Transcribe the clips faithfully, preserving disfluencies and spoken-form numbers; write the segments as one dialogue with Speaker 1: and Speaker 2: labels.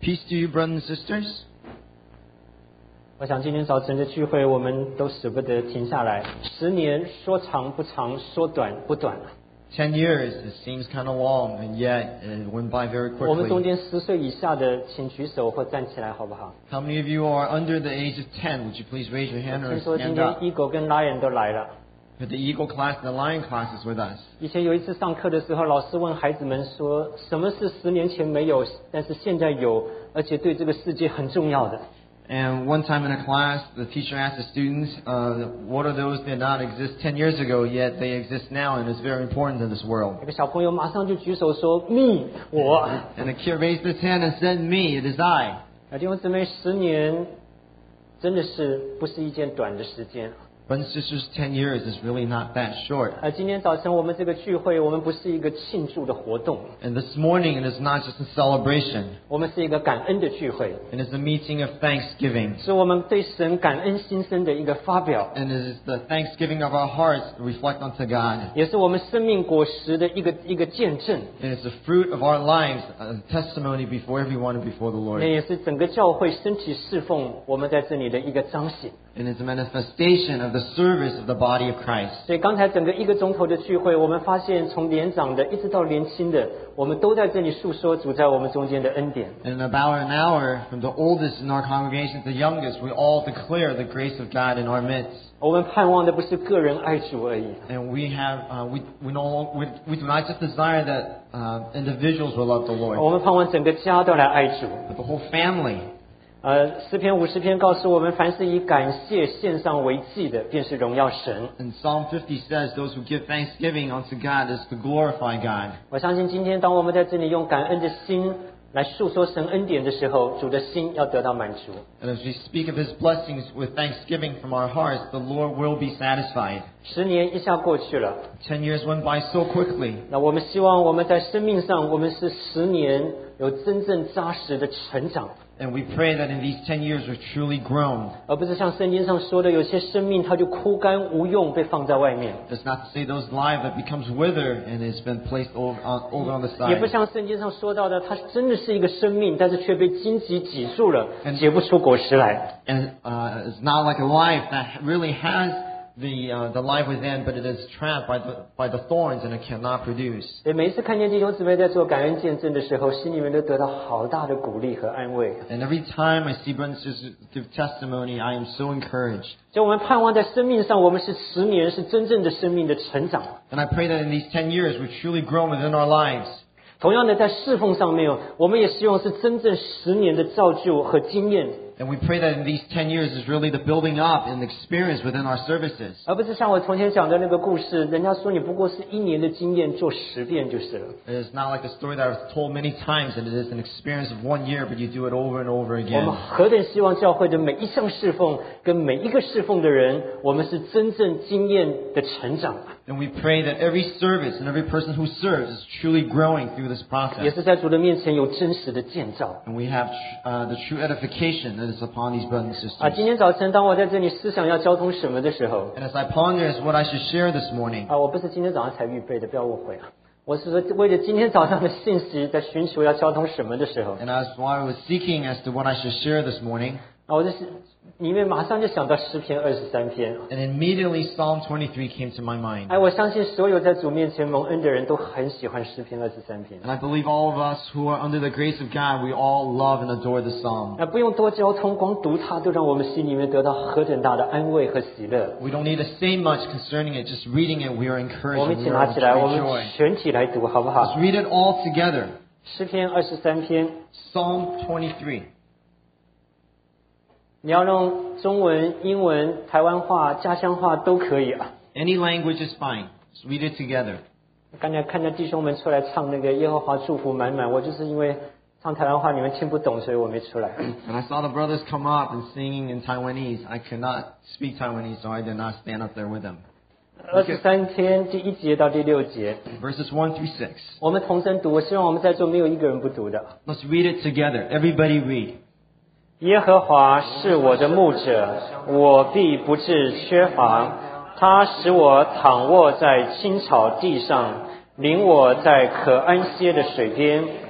Speaker 1: Peace to you, brothers and sisters.
Speaker 2: 我想今天早晨的聚会，我们都舍不得停下来。十年说长不长，说短不短。
Speaker 1: Ten years, it seems kind of long, and yet it went by very
Speaker 2: 我们中
Speaker 1: quickly.
Speaker 2: 间十岁以下的，请举手或站起来，好不好？
Speaker 1: How many of you are under the age of ten? Would you please raise your hand
Speaker 2: 听
Speaker 1: or
Speaker 2: 说今
Speaker 1: stand
Speaker 2: 天
Speaker 1: up?
Speaker 2: Eagle 跟 Lion 都来了。
Speaker 1: The Eagle class and the Lion class is with us.
Speaker 2: 以前有一次上课的时候，老师问孩子们说：“什么是十年前没有，但是现在有，而且对这个世界很重要的？”
Speaker 1: And one time in a class, the teacher asked the students, uh, what are those that did not exist ten years ago, yet they exist now and is very important to this world?
Speaker 2: 有个小朋友马上就举手说：“me，我。”
Speaker 1: And the kid raised his hand and said, me, it is I.
Speaker 2: 啊，弟兄姊妹，十年真的是不是一件短的时间。
Speaker 1: Brothers and sisters, ten years is really not that short.
Speaker 2: 呃，今天早晨我们这个聚会，我们不是一个庆祝的活动，
Speaker 1: And this morning, it is not just a celebration.
Speaker 2: 我们是一个感恩的聚会，
Speaker 1: It is a meeting of thanksgiving.
Speaker 2: 是我们对神感恩心声的一个发表，
Speaker 1: And it is the thanksgiving of our hearts to reflect unto God.
Speaker 2: 也是我们生命果实的一个一个见证，
Speaker 1: And it's the fruit of our lives, a testimony before everyone and before the
Speaker 2: 那
Speaker 1: Lord.
Speaker 2: 也是整个教会身体侍奉我们在这里的一个彰显。
Speaker 1: And it's a manifestation of the service of the body of Christ.
Speaker 2: 所以刚才整个一个钟头的聚会，我们发现从年长的一直到年轻的，我们都在这里诉说主在我们中间的恩典。
Speaker 1: And in about an hour, from the oldest in our congregation to the youngest, we all declare the grace of God in our midst.
Speaker 2: 我们盼望的不是个人爱主而已，
Speaker 1: And we have, uh, we, we, no, we, we do not just desire that uh, individuals will love the Lord,
Speaker 2: 我们盼望整个家都来爱主。
Speaker 1: but the whole family.
Speaker 2: 呃，诗篇五十篇告诉我们，凡是以感谢献上为祭的，便是荣耀神。
Speaker 1: And Psalm fifty says, those who give thanksgiving unto God is to glorify God.
Speaker 2: 我相信今天当我们在这里用感恩的心来诉说神恩典的时候，主的心要得到满足。
Speaker 1: And as we speak of His blessings with thanksgiving from our hearts, the Lord will be satisfied.
Speaker 2: 十年一下过去了，
Speaker 1: Ten years went by so quickly.
Speaker 2: 那我们希望我们在生命上，我们是十年有真正扎实的成长。
Speaker 1: And we pray that in these ten years we're truly grown.
Speaker 2: 而不是像圣经上说的，有些生命它就枯干无用，被放在外面。
Speaker 1: That's not to say those lives that becomes withered and has been placed over on, over on the
Speaker 2: 也不
Speaker 1: side.
Speaker 2: 像圣经上说到的，它真的是一个生命，但是却被荆棘挤住了，结不出果实来。
Speaker 1: And uh, it's not like a life that really has the uh, the life within, but it is trapped by the by the thorns and it cannot produce.
Speaker 2: 所以每一次看见弟兄姊妹在做感恩见证的时候，心里面都得到好大的鼓励和安慰。
Speaker 1: And every time I see brothers and sisters give testimony, I am so encouraged.
Speaker 2: 所以我们盼望在生命上，我们是十年是真正的生命的成长。
Speaker 1: And I pray that in these ten years we're truly grown within our lives.
Speaker 2: 同样的，在侍奉上面，我们也希望是真正十年的造就和经验。
Speaker 1: And we pray that in these ten years is really the building up and the experience within our services.
Speaker 2: 而不是像我从前讲的那个故事，人家说你不过是一年的经验做十遍就是了。
Speaker 1: It is not like a story that I've told many times that it is an experience of one year, but you do it over and over
Speaker 2: 我们
Speaker 1: again.
Speaker 2: 何等希望教会的每一项侍奉跟每一个侍奉的人，我们是真正经验的成长，
Speaker 1: And we pray that every service and every person who serves is truly growing through this
Speaker 2: 也
Speaker 1: process.
Speaker 2: 是在主的面前有真实的建造。
Speaker 1: And we have uh, the true edification that is upon these brothers and
Speaker 2: 啊，
Speaker 1: sisters.
Speaker 2: 今天早晨当我在这里思想要交通什么的时候，
Speaker 1: And as I ponder as what I should share this morning,
Speaker 2: 啊，我不是今天早上才预备的，不要误会啊。我是说，为了今天早上的信息，在寻求要交通什么的时候，
Speaker 1: and as while I was seeking as to what I should share this morning,
Speaker 2: 啊，我就是里面马上就想到诗篇二十三篇。
Speaker 1: and immediately Psalm twenty-three came to my mind.
Speaker 2: 哎，我相信所有在主面前蒙恩的人都很喜欢诗篇二十三篇。
Speaker 1: And I believe all of us who are under the grace of God, we all love and adore the psalm.
Speaker 2: 那不用多交通，光读它都让我们心里面得到何等大的安慰和喜乐。
Speaker 1: We don't need to say much concerning it. Just reading it, we are
Speaker 2: 我
Speaker 1: encouraged
Speaker 2: 们
Speaker 1: and
Speaker 2: 一起
Speaker 1: we
Speaker 2: 拿
Speaker 1: are
Speaker 2: 起来，我
Speaker 1: with
Speaker 2: 们
Speaker 1: joy.
Speaker 2: 全体来读，好不
Speaker 1: Let's
Speaker 2: 好？
Speaker 1: read it all together.
Speaker 2: 诗篇二十三篇，
Speaker 1: Psalm twenty-three.
Speaker 2: 你要用中文、英文、台湾话、家乡话都可以啊。
Speaker 1: Any language is fine. Let's read it together.
Speaker 2: 刚才看到弟兄们出来唱那个耶和华祝福满满，我就是因为唱台湾话你们听不懂，所以我没出来。
Speaker 1: And I saw the brothers come up and singing in Taiwanese. I could not speak Taiwanese, so I did not stand up there with them.
Speaker 2: 二十三篇第一节到第六节，
Speaker 1: Verses one through six.
Speaker 2: 我们同声读。我希望我们在座没有一个人不读的。
Speaker 1: Let's read it together. Everybody read.
Speaker 2: 耶和华是我的牧者，我必不致缺乏。他使我躺卧在青草地上，领我在可安歇的水边。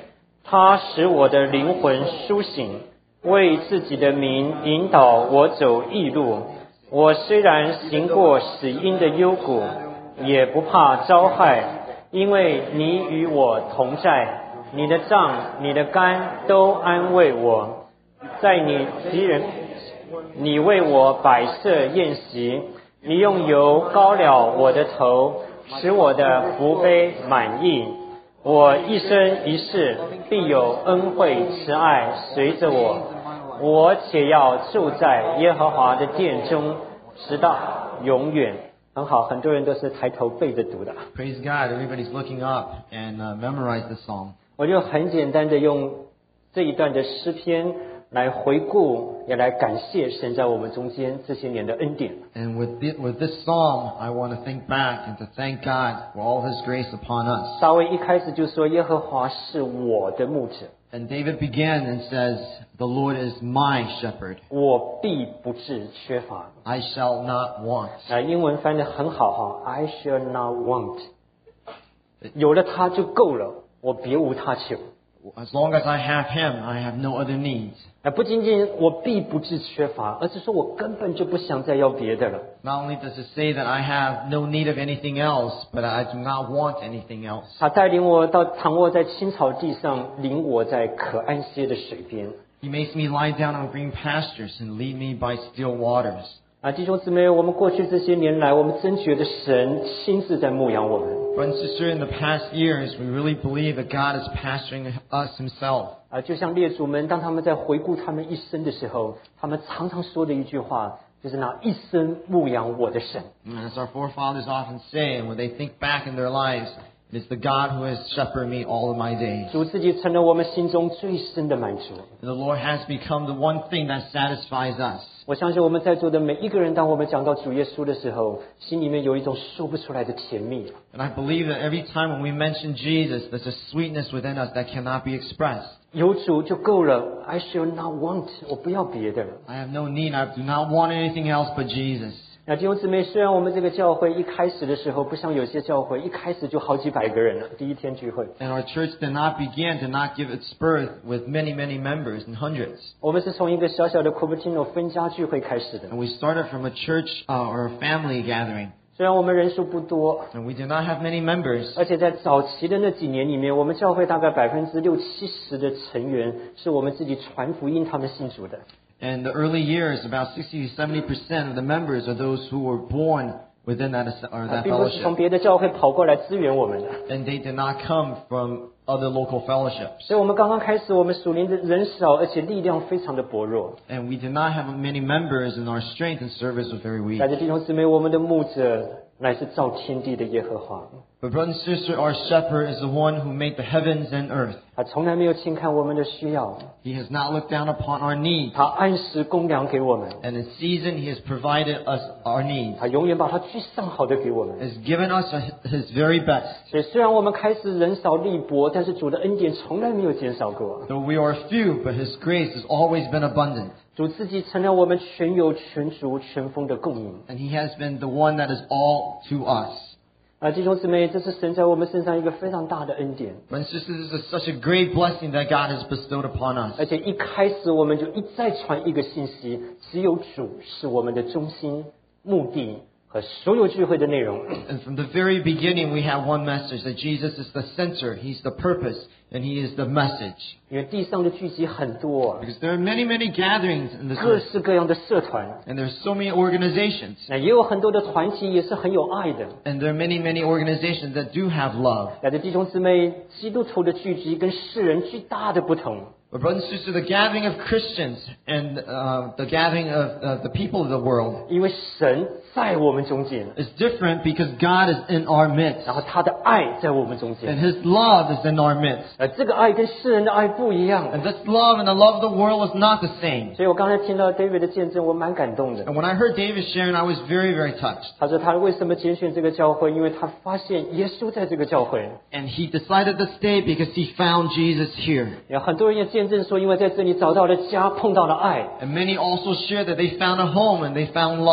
Speaker 2: 他使我的灵魂苏醒，为自己的名引导我走义路。我虽然行过死荫的幽谷，也不怕遭害，因为你与我同在，你的杖、你的竿都安慰我。在你敌人，你为我摆设宴席，你用油膏了我的头，使我的福杯满溢。我一生一世必有恩惠慈爱随着我，我且要住在耶和华的殿中，直到永远。很好，很多人都是抬头背着读的。
Speaker 1: Praise God. Everybody's looking up and uh, memorize the psalm.
Speaker 2: 我就很简单的用这一段的诗篇来回顾，也来感谢神在我们中间这些年的恩典。
Speaker 1: And with this, with this psalm, I want to think back and to thank God for all His grace upon us.
Speaker 2: 大卫一开始就说耶和华是我的牧者，
Speaker 1: And David began and says, "The Lord is my shepherd;
Speaker 2: 我必不致缺乏。
Speaker 1: I shall not want."
Speaker 2: 啊，英文翻得很好哈 ，I shall not want。有了他就够了，我别无他求。
Speaker 1: As long as I have Him, I have no other needs.
Speaker 2: 啊，不仅仅我必不致缺乏，而是说我根本就不想再要别的了。
Speaker 1: Not only does it say that I have no need of anything else, but I do not want anything else.
Speaker 2: 他带领我到躺卧在青草地上，领我在可安歇的水边。
Speaker 1: He makes me lie down on green pastures and lead me by still waters.
Speaker 2: 啊，弟兄姊妹，我们过去这些年来，我们真觉得神亲自在牧养我们。
Speaker 1: Brother and sister, in the past years, we really believe that God is pastoring us Himself.
Speaker 2: 啊，就像列祖们，当他们在回顾他们一生的时候，他们常常说的一句话，就是那一生牧养我的神。
Speaker 1: And as our forefathers often say, and when they think back in their lives, it is the God who has shepherded me all of my days.
Speaker 2: 主自己成了我们心中最深的满足。
Speaker 1: And the Lord has become the one thing that satisfies us.
Speaker 2: 我相信我们在座的每一个人，当我们讲到主耶稣的时候，心里面有一种说不出来的甜蜜。
Speaker 1: And I believe that every time when we mention Jesus, there's a sweetness within us that cannot be expressed.
Speaker 2: 有主就够了 ，I shall not want， 我不要别的了。
Speaker 1: I have no need. I do not want anything else but Jesus.
Speaker 2: 那弟兄姊妹，虽然我们这个教会一开始的时候，不像有些教会一开始就好几百个人了，第一天聚会。
Speaker 1: And our church did not begin, did not give its birth with many, many members and hundreds.
Speaker 2: 我们是从一个小小的 Cupertino 分家聚会开始的。
Speaker 1: And we started from a church uh, or a family gathering.
Speaker 2: 虽然我们人数不多，
Speaker 1: And we did not have many members.
Speaker 2: 而且在早期的那几年里面，我们教会大概百分之六七十的成员是我们自己传福音，他们信主的。
Speaker 1: In the early years, about sixty to seventy percent of the members are those who were born within that, or
Speaker 2: 啊
Speaker 1: that
Speaker 2: 并不是从
Speaker 1: fellowship.
Speaker 2: 别的教会跑过来支援我们的。
Speaker 1: And they did not come from other local fellowships.
Speaker 2: 所以我们刚刚开始，我们属灵的人少，而且力量非常的薄弱。
Speaker 1: And we did not have many members, and our strength and service was very weak.
Speaker 2: 大家弟兄姊妹，我们的牧者乃是造天地的耶和华，
Speaker 1: But brother and sister, our shepherd is the one who made the heavens and earth.
Speaker 2: 他从来没有轻看我们的需要，
Speaker 1: He has not looked down upon our needs.
Speaker 2: 他按时供粮给我们，
Speaker 1: And in season, He has provided us our needs.
Speaker 2: 他永远把他最上好的给我们。
Speaker 1: Has given us His very best.
Speaker 2: 所以虽然我们开始人少力薄，但是主的恩典从来没有减少过。
Speaker 1: Though we are few, but His grace has always been abundant.
Speaker 2: 主自己成了我们全有、全足、全丰的供应。
Speaker 1: And He has been the one that is all to us.
Speaker 2: 啊，弟兄姊妹，这是神在我们身上一个非常大的恩典。
Speaker 1: But sisters, this is such a great blessing that God has bestowed upon us.
Speaker 2: 而且一开始我们就一再传一个信息：只有主是我们的中心、目的和所有聚会的内容。
Speaker 1: And from the very beginning, we have one message, that Jesus is the center, He's the purpose, and He is the message.
Speaker 2: 因为地上的聚集很多，
Speaker 1: Because there are many, many gatherings in this
Speaker 2: 各
Speaker 1: earth,
Speaker 2: 式各样的社团，
Speaker 1: and there's so many organizations.
Speaker 2: 那也有很多的团体也是很有爱的。
Speaker 1: And there are many, many organizations that do have love.
Speaker 2: 那的弟兄姊妹，基督徒的聚集跟世人最大的不同，
Speaker 1: But brothers and sisters, the gathering of Christians and uh, the gathering of uh, the people of the world
Speaker 2: 因为神在我们中间，
Speaker 1: is different because God is in our midst.
Speaker 2: 然后他的爱在我们中
Speaker 1: And
Speaker 2: 间。
Speaker 1: His love is in our midst.
Speaker 2: 而这个爱跟世人的爱不一样。
Speaker 1: And this love and the love of the world is not the same.
Speaker 2: 所以我刚才听到 David 的见证，我蛮感动的。
Speaker 1: And when I heard David sharing, I was very, very touched.
Speaker 2: 他说他为什么拣选这个教会，因为他发现耶稣在这个教会。
Speaker 1: And he decided to stay because he found Jesus here.
Speaker 2: 有很多人也见证说，因为在这里找到了家，碰到了爱。
Speaker 1: And many also shared that they found a home and they found love.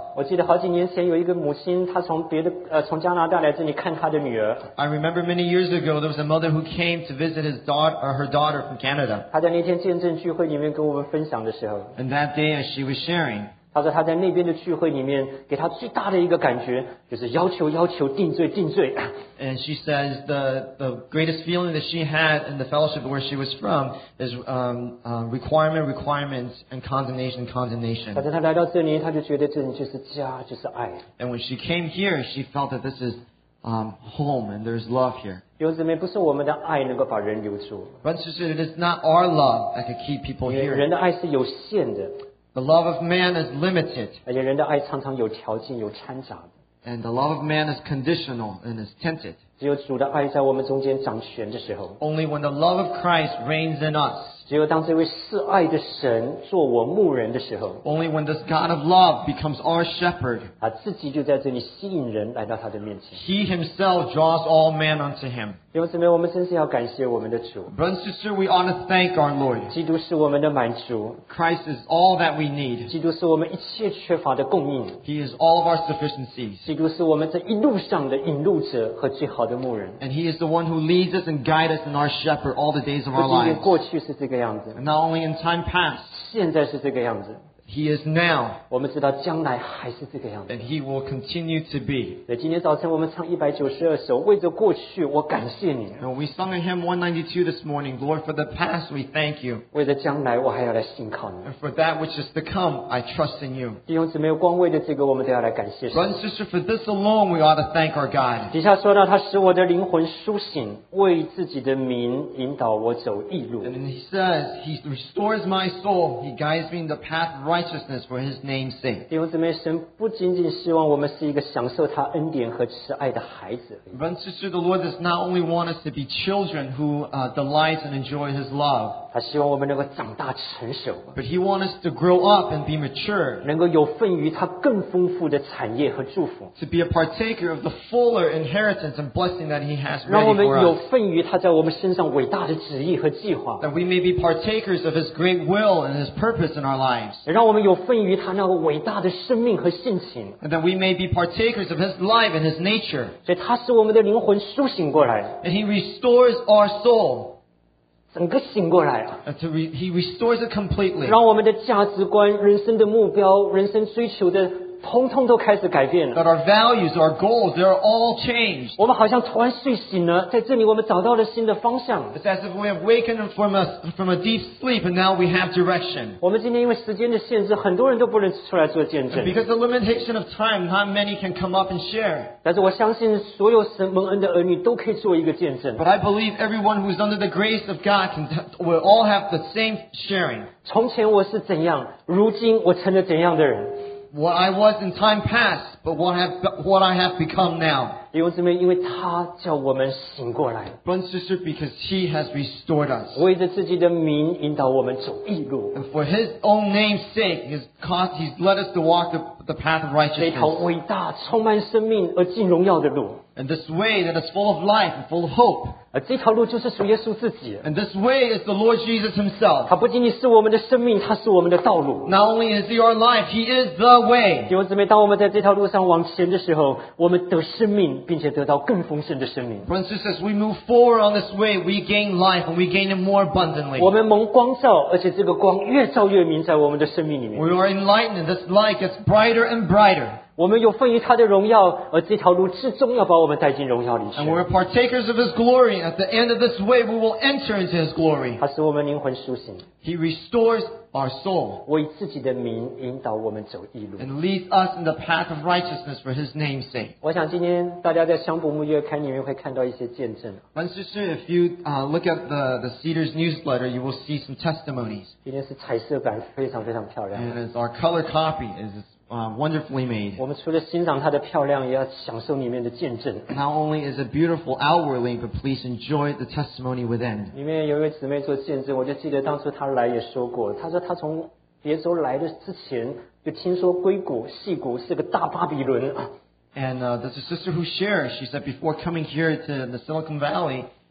Speaker 2: 我记得好几年前有一个母亲，她从别的呃从加拿大来这里看她的女儿。
Speaker 1: I remember many years ago there was a mother who came to visit his daughter or her daughter from Canada.
Speaker 2: 她在那天见证聚会里面跟我们分享的时候，
Speaker 1: And that day as she was sharing,
Speaker 2: 她说她在那边的聚会里面，给她最大的一个感觉就是要求要求定罪定罪。
Speaker 1: and she says the the greatest feeling that she had in the fellowship where she was from is um, uh, requirement, requirements, and condemnation,
Speaker 2: 但
Speaker 1: condemnation.
Speaker 2: 是她来到这里，她就觉得这里就是家，就是爱。
Speaker 1: And when she came here, she felt that this is um, home and there's love here.
Speaker 2: 弟兄姊妹，不是我们的爱能够把人留住，
Speaker 1: Brothers and sisters, it is not our love that can keep people
Speaker 2: 因为
Speaker 1: here.
Speaker 2: 人的爱是有限的，
Speaker 1: The love of man is limited,
Speaker 2: 而且人的爱常常有条件、有掺杂的。
Speaker 1: and the love of man is conditional and is tinted.
Speaker 2: 只有主的爱在我们中间掌权的时候，
Speaker 1: Only when the love of Christ reigns in us,
Speaker 2: 只有当这位是爱的神做我牧人的时候，
Speaker 1: only when this God of love becomes our shepherd,
Speaker 2: 他自己就在这里吸引人来到他的面前。
Speaker 1: he himself draws all men unto him.
Speaker 2: 弟兄姊妹，我们真是要感谢我们的主，
Speaker 1: Brothers and sisters, we ought to thank our Lord.
Speaker 2: 基督是我们的满足，
Speaker 1: Christ is all that we need.
Speaker 2: 基督是我们一切缺乏的供应，
Speaker 1: He is all of our sufficiencies.
Speaker 2: 基督是我们这一路上的引路者和最好的牧人。
Speaker 1: And he is the one who leads us and guides us and our shepherd all the days of
Speaker 2: 不
Speaker 1: our
Speaker 2: 仅仅
Speaker 1: lives.
Speaker 2: 过去是这个样子，
Speaker 1: And not only in time past,
Speaker 2: 现在是这个样子，
Speaker 1: he is now,
Speaker 2: 我们知道将来还是这个样子。
Speaker 1: and he will continue to be.
Speaker 2: 所以今天早晨我们唱一百九十二首，为着过去我感谢你，
Speaker 1: And we sung in hymn one ninety-two this morning, Lord, for the past we thank you.
Speaker 2: 为着将来我还要来信靠你。
Speaker 1: And for that which is to come, I trust in you.
Speaker 2: 弟兄姊妹，光为了这个，我们都要来感谢神。
Speaker 1: Brother and sister, for this alone we ought to thank our God.
Speaker 2: 底下说到，他使我的灵魂苏醒，为自己的名引导我走义路。
Speaker 1: And then he says, he restores my soul. He guides me in the path of righteousness for his name's sake.
Speaker 2: 弟兄姊妹，神不仅仅希望我们是一个享受他恩典和慈爱的孩子而已，
Speaker 1: Brother and sister, the Lord does not only want us to be children who uh, delight and enjoy his love,
Speaker 2: 他希望我们能够长大成熟，
Speaker 1: but he wants us to grow up and be mature,
Speaker 2: 能够有份于他更丰富的产业和祝福，
Speaker 1: to be a partaker of the fuller inheritance and blessing that he has
Speaker 2: 让
Speaker 1: ready
Speaker 2: 我们
Speaker 1: for
Speaker 2: 有
Speaker 1: us.
Speaker 2: 份于他在我们身上伟大的旨意和计划，
Speaker 1: That we may be partakers of his great will and his purpose in our lives.
Speaker 2: 也让我们有份于他那个伟大的生命和性情。
Speaker 1: And that we may be partakers of his life and his nature.
Speaker 2: 所以他使我们的灵魂苏醒过来，
Speaker 1: And he restores our soul.
Speaker 2: 整个醒过来啊！
Speaker 1: And to re- he restores it completely.
Speaker 2: 让我们的价值观、人生的目标、人生追求的，通通都开始改变了。
Speaker 1: That our values, our goals, they're all changed.
Speaker 2: 我们好像突然睡醒了，在这里我们找到了新的方向。
Speaker 1: It's as if we have wakened from a, from a deep sleep and now we have direction.
Speaker 2: 我们今天因为时间的限制，很多人都不能出来做见
Speaker 1: And
Speaker 2: 证。
Speaker 1: because of the limitation of time, not many can come up and share.
Speaker 2: 但是我相信，所有神蒙恩的儿女都可以做一个见证。
Speaker 1: But I believe everyone who's under the grace of God can, will all have the same sharing.
Speaker 2: 从前我是怎样，如今我成了怎样的人。
Speaker 1: What I was in time past, but what, have, what I have become now.
Speaker 2: 弟兄姊妹，因为他叫我们醒过来，
Speaker 1: Brother and sister, because he has restored us.
Speaker 2: 为着自己的名引导我们走义路，
Speaker 1: And for his own name's sake, he's, caused, he's led us to walk the, the path of
Speaker 2: 这条
Speaker 1: righteousness.
Speaker 2: 伟大、充满生命而进荣耀的路。
Speaker 1: And this way that is full of life and full of hope.
Speaker 2: 而这条路就是属耶稣自己。
Speaker 1: And this way is the Lord Jesus himself.
Speaker 2: 他不仅仅是我们的生命，他是我们的道路。
Speaker 1: Not only is he our life, he is the way.
Speaker 2: 弟兄姊妹，当我们在这条路上往前的时候，我们得生命，并且得到更丰盛的生命。
Speaker 1: Brothers and sisters, as we move forward on this way, we gain life and we gain it more abundantly.
Speaker 2: 我们蒙光照，而且这个光越照越明，在我们的生命里面。
Speaker 1: We are enlightened and this light gets brighter and brighter.
Speaker 2: 我们有份于他的荣耀，而这条路至终要把我们带进荣耀里去
Speaker 1: And。we're partakers of his glory. At the end of this way, we will enter into his glory.
Speaker 2: 他使我们灵魂苏醒，
Speaker 1: He restores our soul
Speaker 2: 为自己的名引导我们走义路。
Speaker 1: and leads us in the path of righteousness for his name's sake.
Speaker 2: 我想今天大家在香补牧月刊里面会看到一些见证。
Speaker 1: Brothers and sisters, if you uh, look at the, the Cedars newsletter, you will see some testimonies.
Speaker 2: 今天是彩色版，非常非常漂亮。
Speaker 1: And it's our color copy is uh, wonderfully made.
Speaker 2: 我们除了欣赏它的漂亮，也要享受里面的见证。
Speaker 1: Not only is it beautiful outwardly, but please enjoy the testimony within.
Speaker 2: 里面有一位姊妹做见证，我就记得当初她来也说过，她说她从别州来的之前就听说硅谷、矽谷是个大巴比伦啊。
Speaker 1: And uh, there's a sister who shares. She said before coming here to the Silicon Valley,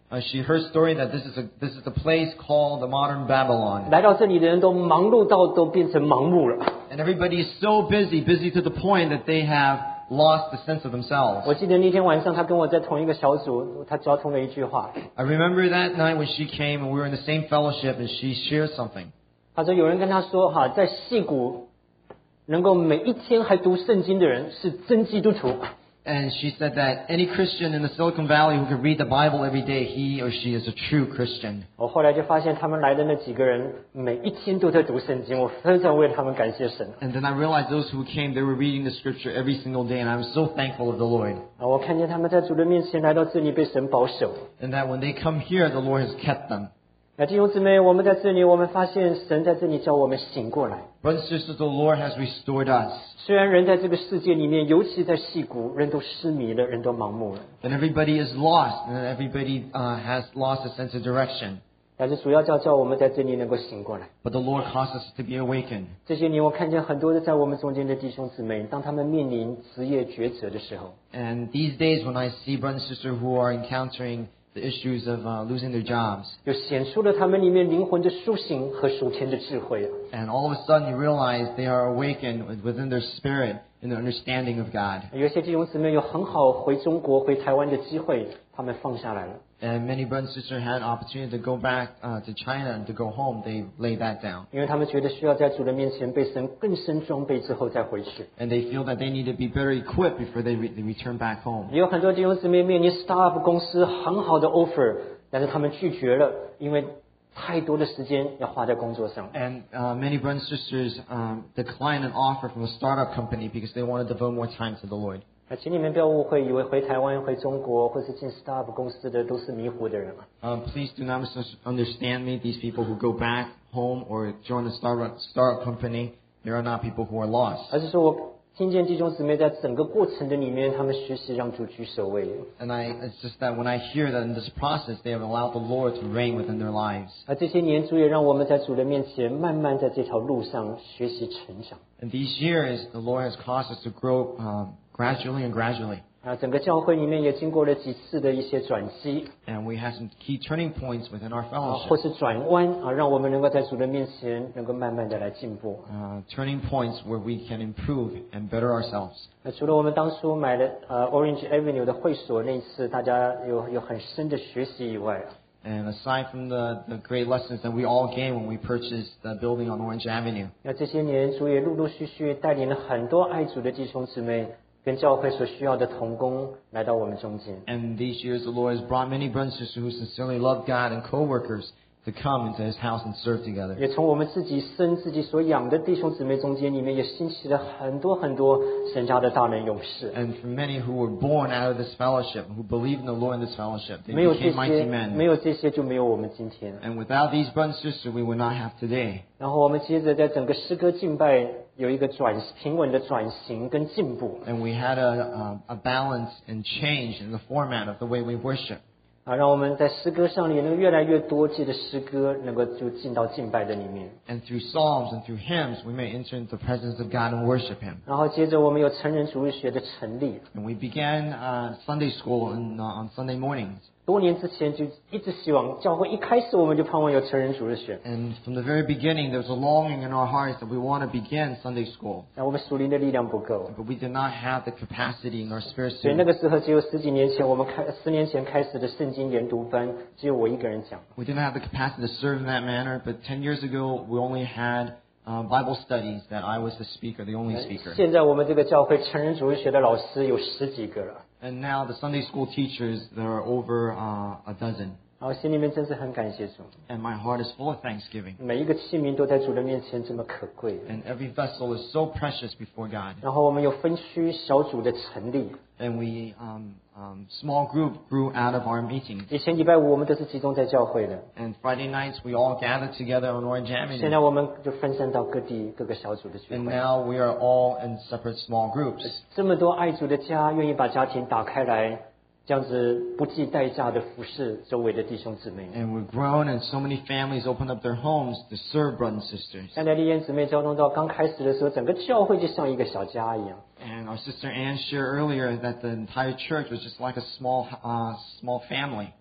Speaker 1: Uh, she heard story that this is a this is a place called the modern Babylon.
Speaker 2: 来到这里的人都忙碌到都变成盲目了。
Speaker 1: And everybody is so busy, busy to the point that they have lost the sense of themselves.
Speaker 2: 我记得那天晚上，他跟我在同一个小组，他交通了一句话。
Speaker 1: I remember that night when she came and we were in the same fellowship and she shared something.
Speaker 2: 他说有人跟他说哈，在矽谷能够每一天还读圣经的人是真基督徒。
Speaker 1: And she said that any Christian in the Silicon Valley who could read the Bible every day, he or she is a true Christian.
Speaker 2: 我后来就发现他们来的那几个人每一天都在读圣经，我非常为他们感谢神。
Speaker 1: And then I realized those who came, they were reading the scripture every single day, and I was so thankful of the Lord.
Speaker 2: 啊，我看见他们在主的面前来到这里被神保守。
Speaker 1: And that when they come here, the Lord has kept them.
Speaker 2: 那弟兄姊妹，我们在这里，我们发现神在这里叫我们醒过来。
Speaker 1: Brothers and sisters, the Lord has restored us.
Speaker 2: 虽然人在这个世界里面，尤其在矽谷，人都失迷了，人都盲目了。
Speaker 1: And everybody is lost, and everybody uh, has lost a sense of direction.
Speaker 2: 但是主要叫叫我们在这里能够醒过来。
Speaker 1: But the Lord caused us to be awakened.
Speaker 2: 这些年，我看见很多的在我们中间的弟兄姊妹，当他们面临职业抉择的时候，
Speaker 1: And these days, when I see brothers and sisters who are encountering the issues of uh, losing their jobs,
Speaker 2: 就显出了他们里面灵魂的苏醒和属天的智慧。
Speaker 1: and all of a sudden you realize they are awakened within their spirit in the understanding of God.
Speaker 2: 有些弟兄姊妹有很好回中国、回台湾的机会，他们放下来了。
Speaker 1: And many brothers and sisters had opportunity to go back uh, to China and to go home. They laid that down.
Speaker 2: 因为他们觉得需要在主的面前被神更深装备之后再回去。
Speaker 1: And they feel that they need to be better equipped before they, re- they return back home.
Speaker 2: 也有很多弟兄姊妹面临 startup 公司很好的 offer， 但是他们拒绝了，因为太多的时间要花在工作上。
Speaker 1: And uh, many brothers and sisters um, declined an offer from a startup company because they want to devote more time to the Lord.
Speaker 2: 那请你们不要误会，以为回台湾、回中国或是进 startup 公司的都是迷糊的人啊。
Speaker 1: Um, please do not misunderstand me. These people who go back home or join a startup, startup company, they are not people who are lost.
Speaker 2: 而是说我听见弟兄姊妹在整个过程的里面，他们学习让主居首位。
Speaker 1: And I, it's just that when I hear that in this process, they have allowed the Lord to reign within their lives.
Speaker 2: 而这些年主也让我们在主的面前，慢慢在这条路上学习成长。
Speaker 1: And these years, the Lord has caused us to grow um, gradually and gradually.
Speaker 2: 啊，整个教会里面也经过了几次的一些转机，
Speaker 1: And we have some key turning points within our
Speaker 2: 啊，或
Speaker 1: fellowship.
Speaker 2: 是转弯啊，让我们能够在主的面前，能够慢慢的来进步。
Speaker 1: Uh, turning points where we can improve and better ourselves.
Speaker 2: 那除了我们当初买了呃 Orange Avenue 的会所那一次，大家有有很深的学习以外啊，
Speaker 1: And aside from the, the great lessons that we all gained when we purchased the building on Orange Avenue,
Speaker 2: 那这些年主也陆陆续续带领了很多爱主的弟兄姊妹，跟教会所需要的同工来到我们中间。
Speaker 1: and these years the Lord has brought many brothers and sisters who sincerely love God and co-workers to come into His house and serve together.
Speaker 2: 也从我们自己生自己所养的弟兄姊妹中间，里面也兴起了很多很多神家的大能勇士。
Speaker 1: And for many who were born out of this fellowship, who believe in the Lord in this fellowship, they
Speaker 2: 没有这
Speaker 1: became mighty
Speaker 2: 些，没
Speaker 1: men.
Speaker 2: 有这些就没有我们今天。
Speaker 1: And without these brothers and sisters, we would not have today.
Speaker 2: 然后我们接着在整个诗歌敬拜有一个转平稳的转型跟进步
Speaker 1: And we had a, a, a balance and change in the format of the way we worship.
Speaker 2: 啊，让我们在诗歌上也能越来越多借着诗歌能够就进到敬拜的里面。
Speaker 1: And through psalms and through hymns, we may enter into the presence of God and worship Him.
Speaker 2: 然后接着我们有成人主日学的成立，
Speaker 1: And we began uh, Sunday school in, uh, on Sunday mornings.
Speaker 2: 多年之前就一直希望教会一开始我们就盼望有成人主日学。
Speaker 1: And from the very beginning, there was a longing in our hearts that we want to begin Sunday school.
Speaker 2: 那我们属灵的力量不够，
Speaker 1: But we did not have the capacity in our spirit
Speaker 2: 所以那
Speaker 1: to.
Speaker 2: 个时候只有十几年前我们开十年前开始的圣经研读班，只有我一个人讲。
Speaker 1: We didn't have the capacity to serve in that manner. But ten years ago, we only had uh, Bible studies that I was the speaker, the only speaker.
Speaker 2: 现在我们这个教会成人主日学的老师有十几个了，
Speaker 1: And now the Sunday school teachers, there are over uh, a dozen.
Speaker 2: 然后心里面真是很感谢主，
Speaker 1: And my heart is full of thanksgiving.
Speaker 2: 每一个器皿都在主的面前这么可贵。
Speaker 1: And every vessel is so precious before God.
Speaker 2: 然后我们有分区小组的成立，
Speaker 1: And we, um, um, small group grew out of our meetings.
Speaker 2: 以前礼拜五我们都是集中在教会的，
Speaker 1: And Friday nights, we all gathered together on Orange
Speaker 2: 现在
Speaker 1: Avenue.
Speaker 2: 我们就分散到各地各个小组的聚
Speaker 1: And
Speaker 2: 会。
Speaker 1: now we are all in separate small groups.
Speaker 2: 这么多爱主的家愿意把家庭打开来，这样子不计代价的服侍周围的弟兄姊妹。
Speaker 1: And we've grown, and so many families opened up their homes to serve brothers and sisters.
Speaker 2: 刚才丽燕姊妹交通到刚开始的时候，整个教会就像一个小家一样。
Speaker 1: And our sister Ann shared earlier that the entire church was just like a small, uh, small family.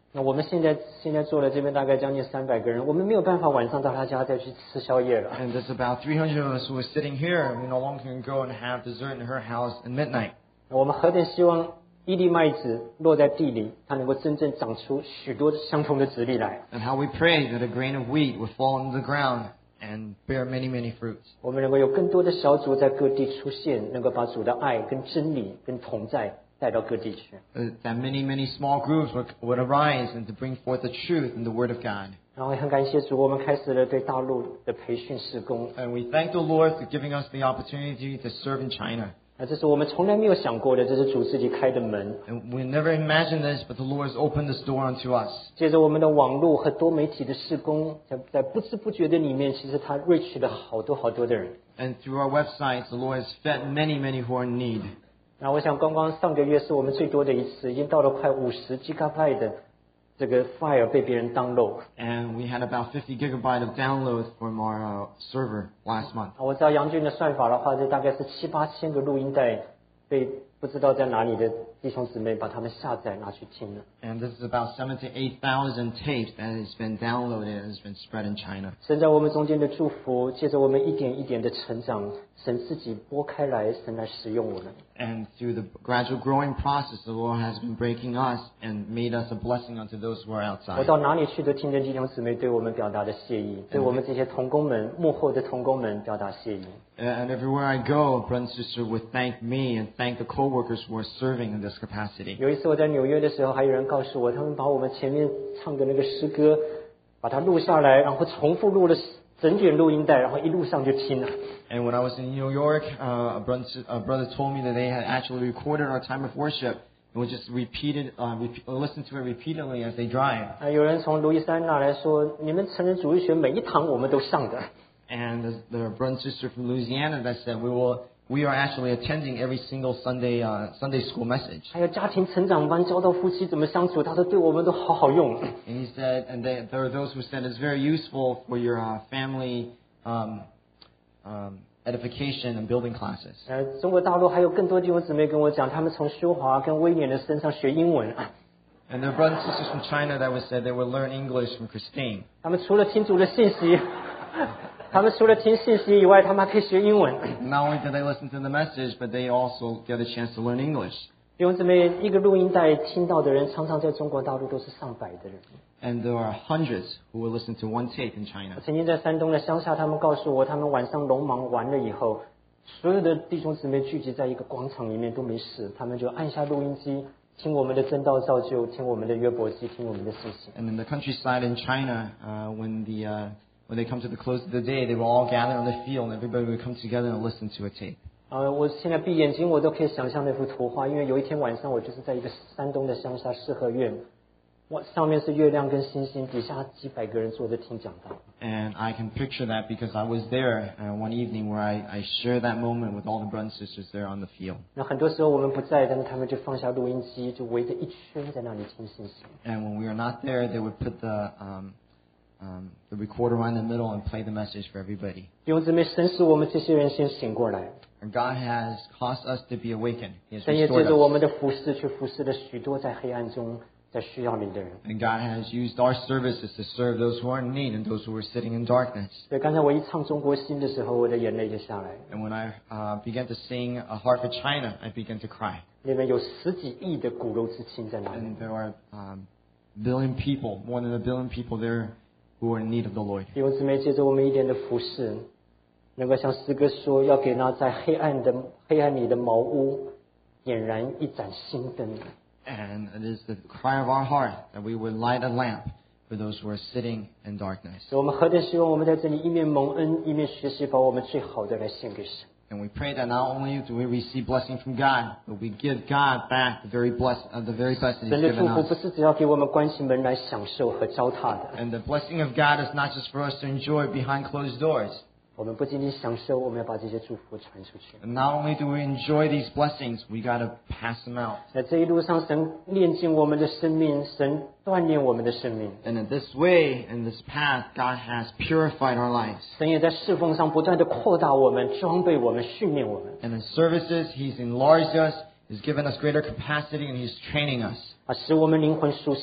Speaker 2: 那我们现在现在坐了这边大概将近三百个人，我们没有办法晚上到他家再去吃宵夜了。
Speaker 1: And there's about three hundred of us who are sitting here. We no longer can go and have dessert in her house at midnight.
Speaker 2: 我们何等希望一粒麦子落在地里，它能够真正长出许多相同的籽粒来。
Speaker 1: And how we pray that a grain of wheat would fall into the ground and bear many, many fruits.
Speaker 2: 我们能够有更多的小组在各地出现，能够把主的爱跟真理跟同在带到各地去。
Speaker 1: Uh, That many, many small groups would, would arise and to bring forth the truth and the Word of God.
Speaker 2: 然后也很感谢主，我们开始了对大陆的培训事工。
Speaker 1: And we thank the Lord for giving us the opportunity to serve in China.
Speaker 2: 那这是我们从来没有想过的，这是主自己开的门。
Speaker 1: And we never imagined this, but the Lord has opened this door unto us.
Speaker 2: 借着我们的网络和多媒体的事工，在在不知不觉的里面，其实他 reach 了好多好多的人。
Speaker 1: And through our websites, the Lord has fed many, many who are in need.
Speaker 2: 那我想，刚刚上个月是我们最多的一次，已经到了快五十 gigabyte 的这个 file 被别人 download。
Speaker 1: And we had about fifty gigabyte of downloads from our uh, server last month.
Speaker 2: 我知道杨俊的算法的话，这大概是七八千个录音带被不知道在哪里的弟兄姊妹把它们下载拿去听了。
Speaker 1: And this is about seven to eight thousand tapes that has been downloaded and has been spread in China.
Speaker 2: 神在我们中间的祝福，借着我们一点一点的成长，神自己拨开来，神来使用我们。
Speaker 1: And through the gradual growing process, the Lord has been breaking us and made us a blessing unto those who are
Speaker 2: 我
Speaker 1: outside.
Speaker 2: 到哪里去都听见弟兄姊妹对我们表达的谢意，对我们这些同工们、幕后的同工们表达谢意。
Speaker 1: And everywhere I go, brother and sister would thank me and thank the co-workers who are serving in this capacity.
Speaker 2: 有一次我在纽约的时候，还有人告诉我，他们把我们前面唱的那个诗歌，把它录下来，然后重复录了整卷录音带，然后一路上就听了。
Speaker 1: And when I was in New York, uh, a, brother, a brother told me that they had actually recorded our time of worship and would just repeat it, uh, repeat, listen to it repeatedly as they drive.
Speaker 2: 啊，有人从路易斯安那来说，你们成人主义学每一堂我们都上的。
Speaker 1: And there's the brother and sister from Louisiana that said we will, we are actually attending every single Sunday, uh, Sunday school message.
Speaker 2: 还有家庭成长班教导夫妻怎么相处，他说对我们都好好用。
Speaker 1: And he said, and they, there are those who said it's very useful for your uh, family um, um, edification and building classes.
Speaker 2: 呃，中国大陆还有更多弟兄姊妹跟我讲，他们从修华跟威廉的身上学英文。
Speaker 1: And there are brothers and sisters from China that would say they would learn English from Christine.
Speaker 2: 他们除了听主的信息，他们除了听信息以外，他们还可以学英文。
Speaker 1: Not only did they listen to the message, but they also get a chance to learn English.
Speaker 2: 弟兄姊妹，一个录音带听到的人，常常在中国大陆都是上百的人。
Speaker 1: And there are hundreds who will listen to one tape in China.
Speaker 2: 曾经在山东的乡下，他们告诉我，他们晚上农忙完了以后，所有的弟兄姊妹聚集在一个广场里面都没事，他们就按下录音机，听我们的真道造就，听我们的约伯记，听我们的信息。
Speaker 1: And in the countryside in China, uh, when the uh, when they come to the close of the day, they will all gather on the field, and everybody will come together and listen to a tape.
Speaker 2: 呃，我现在闭眼睛，我都可以想象那幅图画，因为有一天晚上，我就是在一个山东的乡下四合院，我上面是月亮跟星星，底下几百个人坐着听讲道。
Speaker 1: And I can picture that because I was there uh, one evening where I, I shared that moment with all the brothers and sisters there on the field.
Speaker 2: 那很多时候我们不在，但是他们就放下录音机，就围着一圈在那里听信息。
Speaker 1: And when we are not there, they would put the um, um, the recorder right in the middle and play the message for everybody.
Speaker 2: 弟兄姊妹，神使我们这些人先醒过来，
Speaker 1: And God has caused us to be awakened. He has
Speaker 2: 神也借
Speaker 1: restored
Speaker 2: 着我
Speaker 1: us.
Speaker 2: 们的服侍，去服侍了许多在黑暗中、在需要你的人。
Speaker 1: And God has used our services to serve those who are in need and those who are sitting in darkness.
Speaker 2: 所以刚才我一唱中国心的时候，我的眼泪就下来。
Speaker 1: And when I uh, began to sing A Heart for China, I began to cry.
Speaker 2: 里面有十几亿的骨肉之亲在那里。
Speaker 1: And there are um, billion people, more than a billion people there who are in need of the Lord.
Speaker 2: 弟兄姊妹，借着我们一点的服侍，能够像诗歌说，要给那在黑暗的黑暗里的茅屋点燃一盏新灯。
Speaker 1: And it is the cry of our heart that we would light a lamp for those who are sitting in darkness.
Speaker 2: 所以我们何等希望我们在这里一面蒙恩，一面学习把我们最好的来献给神。
Speaker 1: And we pray that not only do we receive blessing from God, but we give God back the very bless, uh, the very best that He's
Speaker 2: 神的
Speaker 1: given
Speaker 2: 祝福不
Speaker 1: us.
Speaker 2: 是只要给我们关起门来享受和糟蹋的，
Speaker 1: And the blessing of God is not just for us to enjoy behind closed doors.
Speaker 2: 我们不仅仅享受，我们要把这些祝福传出去。
Speaker 1: And not only do we enjoy these blessings, we got to pass them out.
Speaker 2: 在这一路上，神炼净我们的生命，神锻炼我们的生命，
Speaker 1: And in this way, in this path, God has purified our lives.
Speaker 2: 神也在侍奉上不断的扩大我们、装备我们、训练我们，
Speaker 1: And in services, He's enlarged us, He's given us greater capacity, and He's training us.
Speaker 2: 啊，使我们灵魂苏醒。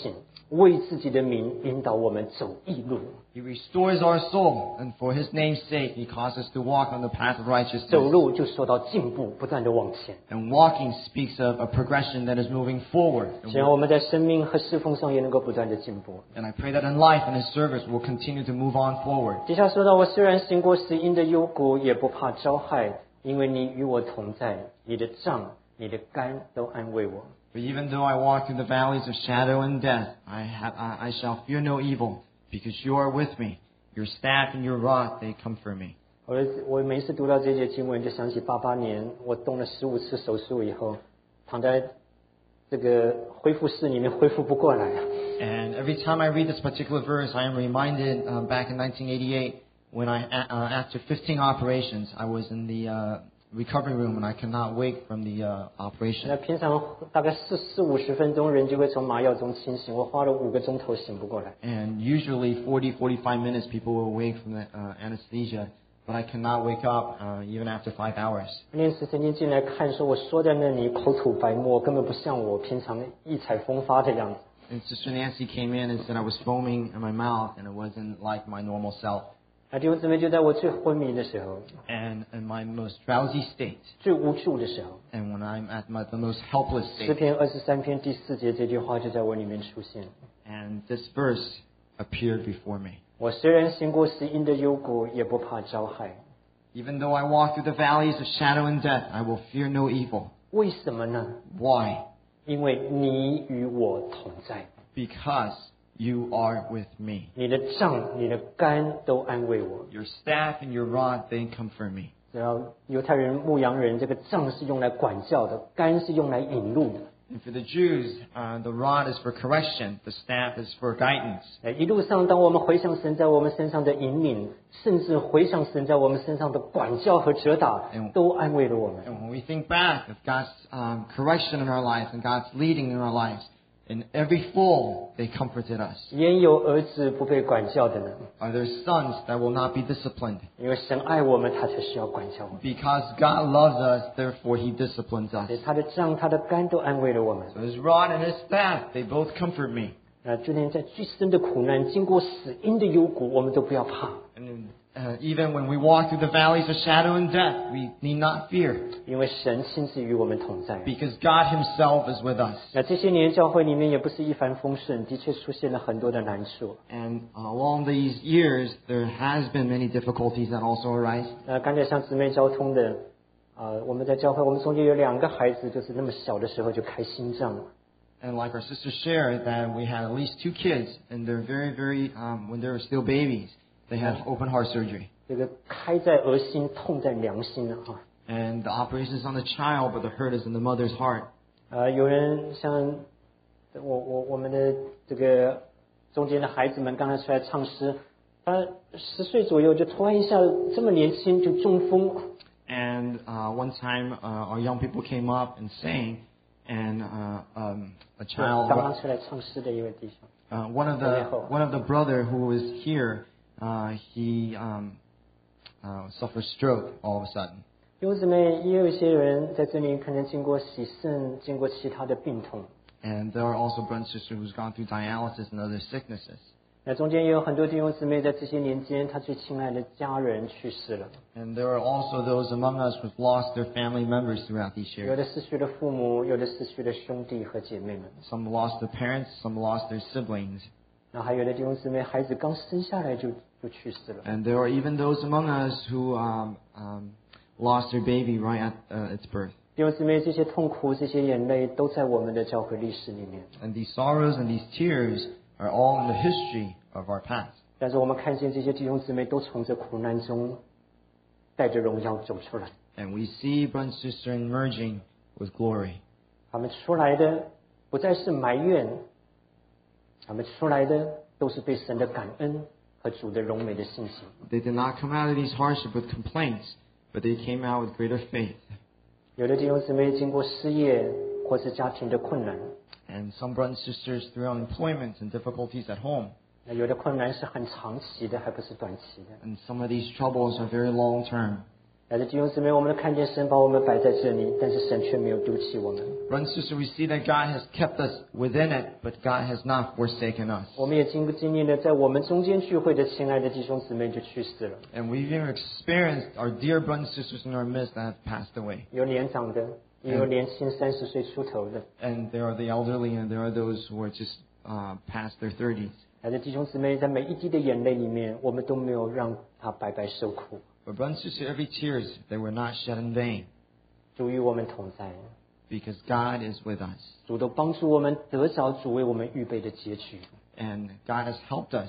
Speaker 2: 为自己的名引导我们走义路。
Speaker 1: He restores our soul, and for His name's sake, He causes us to walk on the path of
Speaker 2: 走
Speaker 1: righteousness.
Speaker 2: 路就说到进步，不断的往前。
Speaker 1: And walking speaks of a progression that is moving forward. And
Speaker 2: 希望我们在生命和侍奉上也能够不断的进步。
Speaker 1: I pray that in life and in service, we'll continue to move on forward.
Speaker 2: 接下来说到，我虽然行过死荫的幽谷，也不怕遭害，因为你与我同在，你的杖、你的竿都安慰我。
Speaker 1: But even though I walk through the valleys of shadow and death, I, have, I, I shall fear no evil, because you are with me. Your staff and your rod, they comfort me.
Speaker 2: 我我每一次读到这节经文，就想起八八年我动了十五次手术以后，躺在这个恢复室里面恢复不过来。
Speaker 1: And every time I read this particular verse, I am reminded um, back in nineteen eighty-eight, when I, uh, after fifteen operations, I was in the uh, recovery room and I could not wake from the uh,
Speaker 2: 那
Speaker 1: operation.
Speaker 2: 平常大概四四五十分钟人就会从麻药中清醒，我花了五个钟头醒不过来。
Speaker 1: And usually forty, forty-five minutes, people will wake from the uh, anesthesia, but I cannot wake up uh, even after five hours.
Speaker 2: 念慈曾经进来看，说我缩在那里口吐白沫，根本不像我平常异彩风发的样子。
Speaker 1: And Sister Nancy came in and said I was foaming in my mouth and it wasn't like my normal self.
Speaker 2: 那弟兄姊妹，就在我最昏迷的时候，
Speaker 1: And in my most drowsy state,
Speaker 2: 最无助的时候，
Speaker 1: and when I'm at my, the most helpless
Speaker 2: 诗
Speaker 1: state,
Speaker 2: 篇二十三篇第四节这句话就在我里面出现。
Speaker 1: and this verse appeared before me.
Speaker 2: 我虽然行过死荫的幽谷，也不怕遭害。
Speaker 1: Even though I walk through the valleys of shadow and death, I will fear no evil.
Speaker 2: 为什么呢？
Speaker 1: Why?
Speaker 2: 因为你与我同在，
Speaker 1: Because you are with me.
Speaker 2: 你的杖、你的竿都安慰我。
Speaker 1: Your staff and your rod, they comfort me.
Speaker 2: 然后犹太人、牧羊人，这个杖是用来管教的，竿是用来引路的。
Speaker 1: And for the Jews, uh, the rod is for correction, the staff is for guidance.
Speaker 2: 哎，一路上，当我们回想神在我们身上的引领，甚至回想神在我们身上的管教和责打，都安慰了我们。
Speaker 1: And when we think back of God's um, correction in our lives and God's leading in our lives, in every fall, they comforted us.
Speaker 2: 焉有儿子不被管教的呢？
Speaker 1: Are there sons that will not be disciplined?
Speaker 2: 因为神爱我们，他才需要管教我们。
Speaker 1: Because God loves us, therefore He disciplines us.
Speaker 2: 所以他的杖、他的竿都安慰了我们。
Speaker 1: So His rod and His staff, they both comfort me.
Speaker 2: 啊，就连在最深的苦难、经过死荫的幽谷，我们都不要怕，
Speaker 1: And uh, even when we walk through the valleys of shadow and death, we need not fear.
Speaker 2: 因为神亲自与我们同在。
Speaker 1: Because God Himself is with us.
Speaker 2: 那这些年教会里面也不是一帆风顺，的确出现了很多的难处。
Speaker 1: And along these years, there has been many difficulties that also arise.
Speaker 2: 那刚才向姊妹交通的，啊、我们在教会，我们中间有两个孩子，就是那么小的时候就开心脏了。
Speaker 1: And like our sister shared, that we had at least two kids, and they're very, very, um, when they were still babies, they had open heart surgery.
Speaker 2: 这个开在额心，痛在良心啊！哈，
Speaker 1: And the operation is on the child, but the hurt is in the mother's heart.
Speaker 2: 呃，有人像我我我们的这个中间的孩子们，刚才出来唱诗，他十岁左右就突然一下这么年轻就中风。
Speaker 1: And uh, one time, uh, our young people came up and sang, and uh, um, a
Speaker 2: 刚
Speaker 1: child,
Speaker 2: 刚出来唱诗的一位弟兄，
Speaker 1: uh, one of the one of the brother who was here, uh, he um, uh, suffered stroke all of a sudden.
Speaker 2: 弟兄姊妹，也有一些人在这里可能经过洗肾，经过其他的病痛。
Speaker 1: And there are also brothers and sisters who's gone through dialysis and other sicknesses.
Speaker 2: 那中间也有很多弟兄姊妹在这些年间，他最亲爱的家人去世了，
Speaker 1: And there are also those among us who've lost their family members throughout these
Speaker 2: 有
Speaker 1: years.
Speaker 2: 的失去了父母，有的失去了兄弟和姐妹们，
Speaker 1: Some lost their parents, some lost their siblings.
Speaker 2: 那还有的弟兄姊妹孩子刚生下来就就去世了。
Speaker 1: And there are even those among us who um, um, lost their baby right at uh, its birth.
Speaker 2: 弟兄姊妹，这些痛苦、这些眼泪都在我们的教会历史里面。
Speaker 1: And these sorrows and these tears are all in the history of our past.
Speaker 2: 但是我们看见这些弟兄姊妹都从这苦难中带着荣耀走出来。
Speaker 1: And we see brother and sister emerging with glory.
Speaker 2: 他们出来的不再是埋怨，他们出来的都是对神的感恩和主的荣美的信心。
Speaker 1: They did not come out of these hardships with complaints, but they came out with greater faith.
Speaker 2: 有的弟兄姊妹经过失业或是家庭的困难，
Speaker 1: And some brothers and sisters through unemployment and difficulties at home.
Speaker 2: 那有的困难是很长期的，还不是短期的。
Speaker 1: And some of these troubles are very long term.
Speaker 2: 来自弟兄姊妹，我们看见神把我们摆在这里，但是神却没有丢弃我们。
Speaker 1: Brothers and sisters, we see that God has kept us within it, but God has not forsaken us.
Speaker 2: 我们也经经历了，在我们中间聚会的亲爱的弟兄姊妹就去世了，
Speaker 1: And we've even experienced our dear brothers and sisters in our midst that have passed away.
Speaker 2: 有年长的，也有年轻三十岁出头的。
Speaker 1: And there are the elderly, and there are those who are just uh, past their thirties.
Speaker 2: 来自弟兄姊妹，在每一滴的眼泪里面，我们都没有让他白白受苦。
Speaker 1: But brothers and sisters, every tears, they were not shed in vain,
Speaker 2: 主与我们同在，
Speaker 1: because God is with us.
Speaker 2: 主都帮助我们得着主为我们预备的结局。
Speaker 1: And God has helped us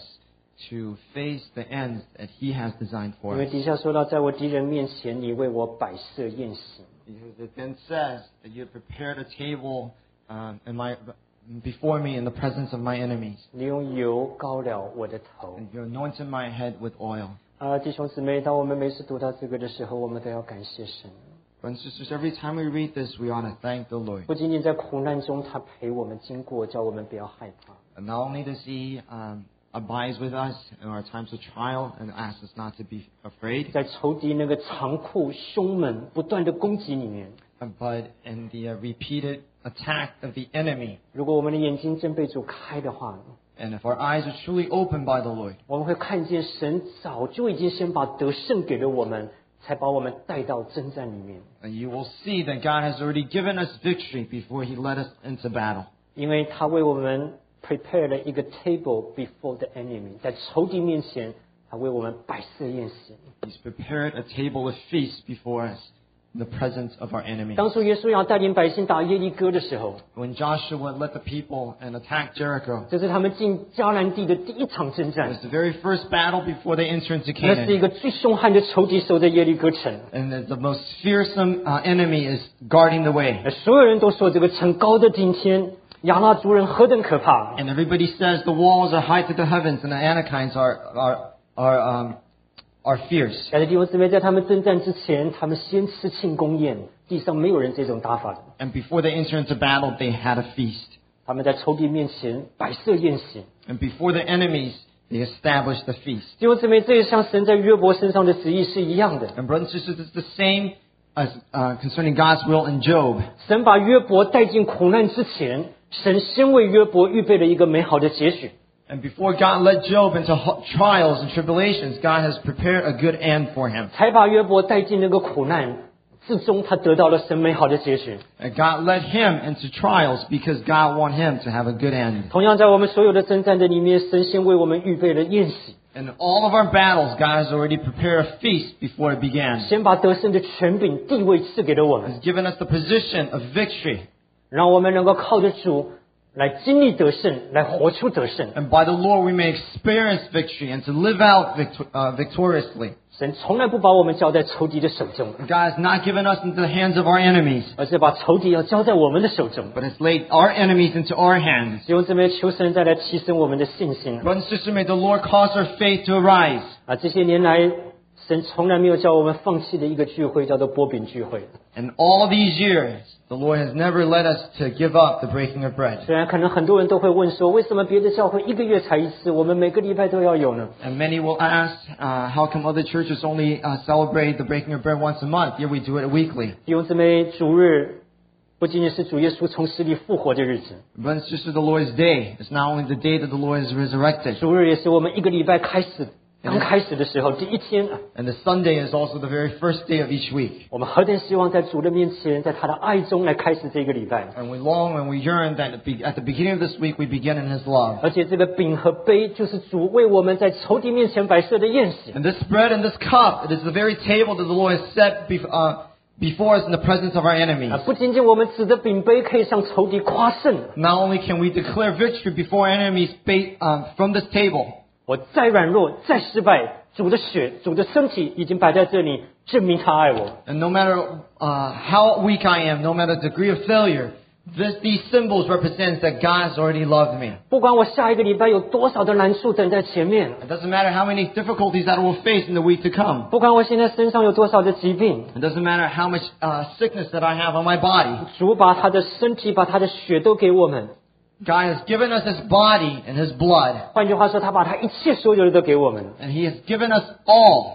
Speaker 1: to face the ends that He has designed
Speaker 2: 因
Speaker 1: for
Speaker 2: 为
Speaker 1: us.
Speaker 2: 底下说到，在我敌人面前，你为我摆设宴席。
Speaker 1: Because it then says that you have prepared a table um, in my, before me in the presence of my enemies.
Speaker 2: 你用油膏了我的头。
Speaker 1: And you anointed my head with oil.
Speaker 2: 啊，弟兄姊妹，当我们每次读到这个的时候，我们都要感谢神。
Speaker 1: Brothers and sisters, every time we read this, we ought to thank the Lord.
Speaker 2: 不仅仅在苦难中，他陪我们经过，叫我们不要害怕。
Speaker 1: And not only does He um, abides with us in our times of trial and asks us not to be afraid,
Speaker 2: 在仇敌那个残酷、凶猛、不断的攻击里面，
Speaker 1: but in the uh, repeated attack of the enemy.
Speaker 2: 如果我们的眼睛真被主开的话，
Speaker 1: And if our eyes are truly opened by the Lord,
Speaker 2: 我们会看见神早就已经先把得胜给了我们，才把我们带到征战里面。
Speaker 1: and you will see that God has already given us victory before He led us into battle.
Speaker 2: 因为他为我们 prepare 了一个 table before the enemy， 在仇敌面前，他为我们摆设宴席。
Speaker 1: He's prepared a table of feast before us in the presence of our enemies.
Speaker 2: 当初耶稣要带领百姓打耶利哥的时候，
Speaker 1: When Joshua led the people and attacked Jericho,
Speaker 2: 这是他们进迦南地的第一场征
Speaker 1: it
Speaker 2: 战。
Speaker 1: was the very first battle before they entered into
Speaker 2: 那是一
Speaker 1: Canaan.
Speaker 2: 个最凶悍的仇敌守在耶利哥城，
Speaker 1: And the, the most fearsome uh, enemy is guarding the way.
Speaker 2: 而所有人都说这个城高的顶天，亚衲族人何等可怕！
Speaker 1: And everybody says the walls are high to the heavens and the Anakites are, are, are, um, are fierce.
Speaker 2: 感谢弟兄姊妹，在他们征战之前，他们先吃庆功宴，地上没有人这种打法的。
Speaker 1: And before they entered into battle, they had a feast.
Speaker 2: 他们在仇敌面前摆设宴席。
Speaker 1: And before the enemies, they established the feast.
Speaker 2: 弟兄姊妹，这也像神在约伯身上的旨意是一样的。
Speaker 1: And brothers and sisters, it's the same as uh, concerning God's will in Job.
Speaker 2: 神把约伯带进苦难之前，神先为约伯预备了一个美好的结局。
Speaker 1: And before God led Job into ho- trials and tribulations, God has prepared a good end for him.
Speaker 2: 才把约伯带进那个苦难，最终他得到了神美好的结局。
Speaker 1: And God led him into trials because God wanted him to have a good end.
Speaker 2: 同样，在我们所有的征战的里面，神先为我们预备了宴席，
Speaker 1: In all of our battles, God has already prepared a feast before it began.
Speaker 2: 先把得胜的权柄、地位赐给了我们，
Speaker 1: He's given us the position of victory.
Speaker 2: 让我们能够靠着主来经历得胜，来活出得胜。
Speaker 1: And by the Lord, we may experience victory and to live out victor- uh, victoriously.
Speaker 2: 神从来不把我们交在仇敌的手中，
Speaker 1: God has not given us into the hands of our enemies,
Speaker 2: 而是把仇敌要交在我们的手中。
Speaker 1: but has laid our enemies into our hands.
Speaker 2: 弟兄姊妹，求神再来提升我们的信心
Speaker 1: Brothers and sisters, may the Lord cause our faith to arise.
Speaker 2: 啊！这些年来，神从来没有叫我们放弃的一个聚会，叫做波饼聚会。
Speaker 1: And all these years, the Lord has never led us to give up the breaking of bread.
Speaker 2: 虽然可能很多人都会问说，为什么别的教会一个月才一次，我们每个礼拜都要有呢？
Speaker 1: And many will ask, uh, how come other churches only uh, celebrate the breaking of bread once a month? Here we do it weekly.
Speaker 2: 弟兄姊妹，主日不仅仅是主耶稣从死里复活的日子，
Speaker 1: But it's just the Lord's day. It's not only the day that the Lord is resurrected.
Speaker 2: 主日也是我们一个礼拜开始刚开始的时候第一天啊。
Speaker 1: And the Sunday is also the very first day of each week.
Speaker 2: 我们何等希望在主的面前，在他的爱中来开始这个礼拜。
Speaker 1: And we long and we yearn that at the be- at the beginning of this week we begin in His love.
Speaker 2: 而且这个饼和杯就是主为我们在仇敌面前摆设的宴席。
Speaker 1: And this bread and this cup, it is the very table that the Lord has set bef- uh, before us in the presence of our enemies.
Speaker 2: 啊，不仅仅我们指着饼杯可以向仇敌夸胜，
Speaker 1: Not only can we declare victory before our enemies ba- um, from this table,
Speaker 2: 我再软弱再失败，主的血、主的身体已经摆在这里，证明他爱我。
Speaker 1: and no matter uh, how weak I am, no matter the degree of failure, this, these symbols represent that God has already loved me.
Speaker 2: 不管我下一个礼拜有多少的难处等在前面，
Speaker 1: It doesn't matter how many difficulties that I will face in the week to come.
Speaker 2: 不管我现在身上有多少的疾病，
Speaker 1: It doesn't matter how much uh, sickness that I have on my body.
Speaker 2: 主把他的身体、把他的血都给我们。
Speaker 1: God has given us His body and His blood,
Speaker 2: 换句话说，他把他一切所有的都给我们。
Speaker 1: and He has given us all.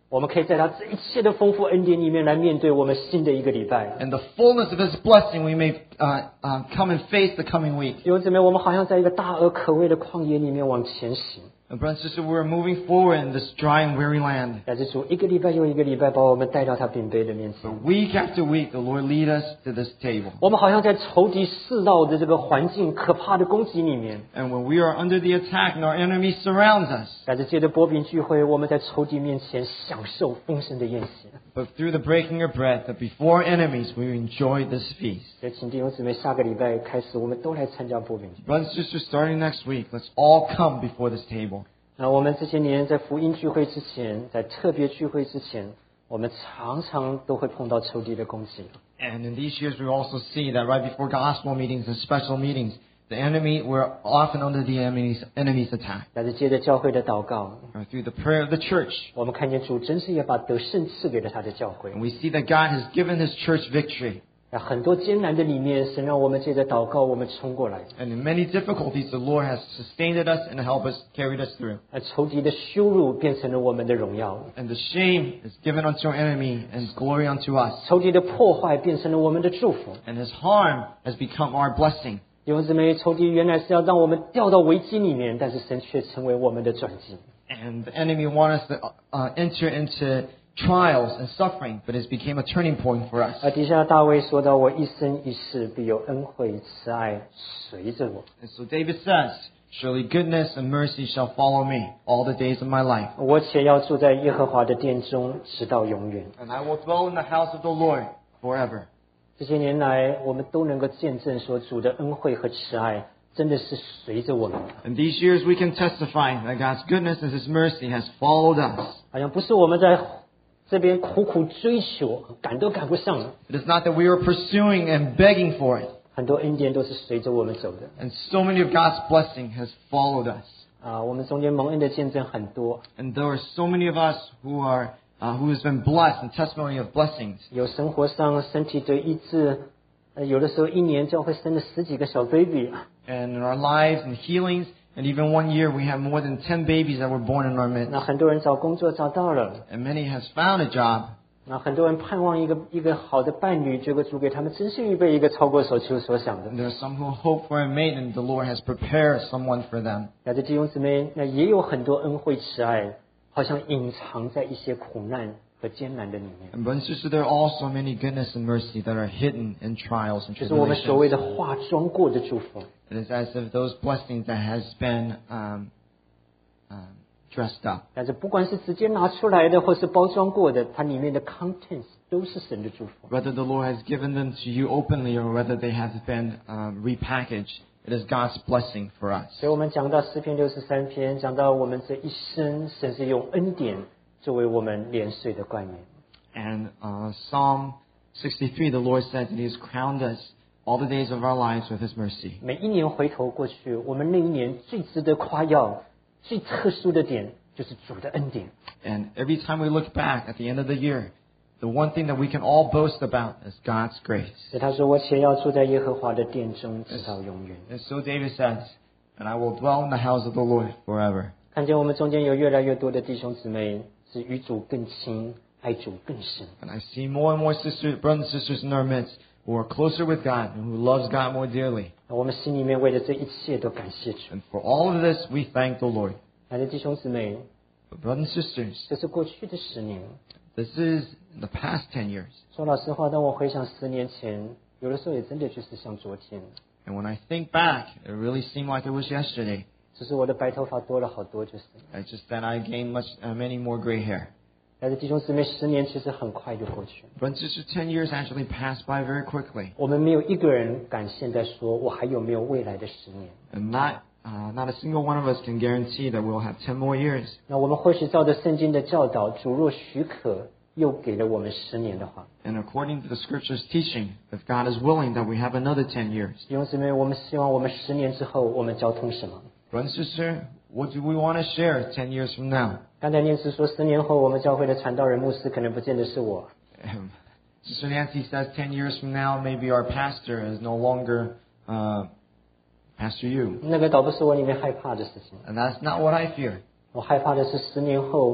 Speaker 2: 我们可以在他这一切的丰富恩典里面来面对我们新的一个礼拜。
Speaker 1: In the fullness of His blessing, we may uh, uh, come and face the coming week.
Speaker 2: 弟兄姊妹，我们好像在一个大而可畏的旷野里面往前行。
Speaker 1: And brothers and sisters, we're moving forward in this dry and weary land.
Speaker 2: 但是主一个礼拜又一个礼拜把我们带到他饼杯的面前。
Speaker 1: But week after week, the Lord lead us to this table.
Speaker 2: 我们好像在仇敌四绕的这个环境、可怕的攻击里面。
Speaker 1: And when we are under the attack and our enemy surrounds us,
Speaker 2: 但是借着波饼聚会，我们在仇敌面前享受丰盛的宴席。
Speaker 1: but through the breaking of bread, that before enemies, we enjoy this feast.
Speaker 2: 所以，请弟兄姊妹，下个礼拜开始，我们都来参加波饼聚会。
Speaker 1: Brothers and sisters, starting next week, let's all come before this table.
Speaker 2: 那我们这些年在福音聚会之前，在特别聚会之前，我们常常都会碰到仇敌的攻击。
Speaker 1: And in these years, we also see that right before gospel meetings and special meetings, the enemy, we're often under the enemy's, enemy's attack.
Speaker 2: 但是借着教会的祷告，
Speaker 1: Or through the prayer of the church,
Speaker 2: 我们看见主真是也把得胜赐给了他的教会。
Speaker 1: and we see that God has given His church victory.
Speaker 2: 在很多艰难的里面，神让我们借着祷告，我们冲过来。
Speaker 1: And in many difficulties, the Lord has sustained us and helped us, carried us through.
Speaker 2: 而仇敌的羞辱变成了我们的荣耀，
Speaker 1: And the shame is given unto our enemy and glory unto us.
Speaker 2: 仇敌的破坏变成了我们的祝福。
Speaker 1: And His harm has become our blessing.
Speaker 2: 弟兄姊妹，仇敌原来是要让我们掉到危机里面，但是神却成为我们的转机。
Speaker 1: And the enemy wants us to uh, enter into trials and suffering, but it became a turning point for us.
Speaker 2: 而底下大卫说到：“我一生一世必有恩惠慈爱随着我。
Speaker 1: And so David says, surely goodness and mercy shall follow me all the days of my life.
Speaker 2: 我且要住在耶和华的殿中，直到永远。”
Speaker 1: And I will dwell in the house of the Lord forever.
Speaker 2: 这些年来，我们都能够见证说，主的恩惠和慈爱真的是随着我们的，
Speaker 1: In these years we can testify that God's goodness and His mercy has followed us.
Speaker 2: 好像不是我们在这边苦苦追求，赶都赶不上了。
Speaker 1: It is not that we are pursuing and begging for it.
Speaker 2: 很多恩典都是随着我们走的
Speaker 1: And so many of God's blessing has followed us.
Speaker 2: 啊！我们中间蒙恩的见证很多，
Speaker 1: And there are so many of us who are, uh, who has been blessed and testimony of blessings.
Speaker 2: 有生活上身体的医治，呃，有的时候一年教会生了十几个小 baby，
Speaker 1: And in our lives and healings, and even one year we have more than ten babies that were born in our midst.
Speaker 2: 那很多人找工作找到了，
Speaker 1: And many has found a job.
Speaker 2: 那很多人盼望一个一个好的伴侣，结果主给他们真是预备一个超过所求所想的。
Speaker 1: And there are some who hope for a mate, and the Lord has prepared someone for them.
Speaker 2: 那这弟兄姊妹，那也有很多恩惠慈爱，好像隐藏在一些苦难和艰难的里面。
Speaker 1: And brothers and sisters, there are also many goodness and mercy that are hidden in trials and
Speaker 2: 就是我们所
Speaker 1: tribulations.
Speaker 2: 谓的化妆过的祝福。
Speaker 1: It is as if those blessings that has been um, um, dressed up.
Speaker 2: 但是不管是直接拿出来的，或是包装过的，它里面的 contents 都是神的祝福。
Speaker 1: Whether the Lord has given them to you openly or whether they have been um, repackaged, it is God's blessing for us.
Speaker 2: 所以我们讲到诗篇六十三篇，讲到我们这一生，神是用恩典作为我们年岁的冠冕。
Speaker 1: And uh, Psalm sixty-three, the Lord said that He has crowned us all the days of our lives with His mercy.
Speaker 2: 每一年回头过去，我们那一年最值得夸耀、最特殊的点，就是主的恩典。
Speaker 1: And every time we look back at the end of the year, the one thing that we can all boast about is God's grace.
Speaker 2: 所以他说：“我且要住在耶和华的殿中，直到永远。”
Speaker 1: And so David says, and I will dwell in the house of the Lord forever.
Speaker 2: 看见我们中间有越来越多的弟兄姊妹是与主更亲，爱主更深。
Speaker 1: And I see more and more sisters, brothers and sisters in our midst who are closer with God and who loves God more dearly.
Speaker 2: 我们心里面为了这一切都感谢主。
Speaker 1: And for all of this, we thank the Lord.
Speaker 2: 爱的弟兄姊妹，
Speaker 1: But brothers and sisters,
Speaker 2: 这是过去的十年。
Speaker 1: this is the past ten years.
Speaker 2: 说老实话，当我回想十年前，有的时候也真的就是像昨天，
Speaker 1: And when I think back, it really seemed like it was yesterday.
Speaker 2: 只是我的白头发多了好多，就是。
Speaker 1: It's just that I gained much, uh, many more gray hair.
Speaker 2: 爱的弟兄姊妹，十年其实很快就过去了。
Speaker 1: Brothers and sisters, ten years actually passed by very quickly.
Speaker 2: 我们没有一个人敢现在说我还有没有未来的十年。
Speaker 1: And not, uh, not a single one of us can guarantee that we'll have ten more years.
Speaker 2: 那我们或许照着圣经的教导，主若许可，又给了我们十年的话，
Speaker 1: And according to the scripture's teaching, if God is willing, that we have another ten years.
Speaker 2: 弟兄姊妹，我们希望我们十年之后，我们交通什么？
Speaker 1: Brothers and sisters, what do we want to share ten years from now?
Speaker 2: 刚才念诗说，十年后我们教会的传道人、牧师可能不见得是我，
Speaker 1: Um, Sister Nancy says ten years from now, maybe our pastor is no longer uh, Pastor you.
Speaker 2: 那个倒不是我里面害怕的事情。
Speaker 1: And that's not what I fear.
Speaker 2: 我害怕的是十年后，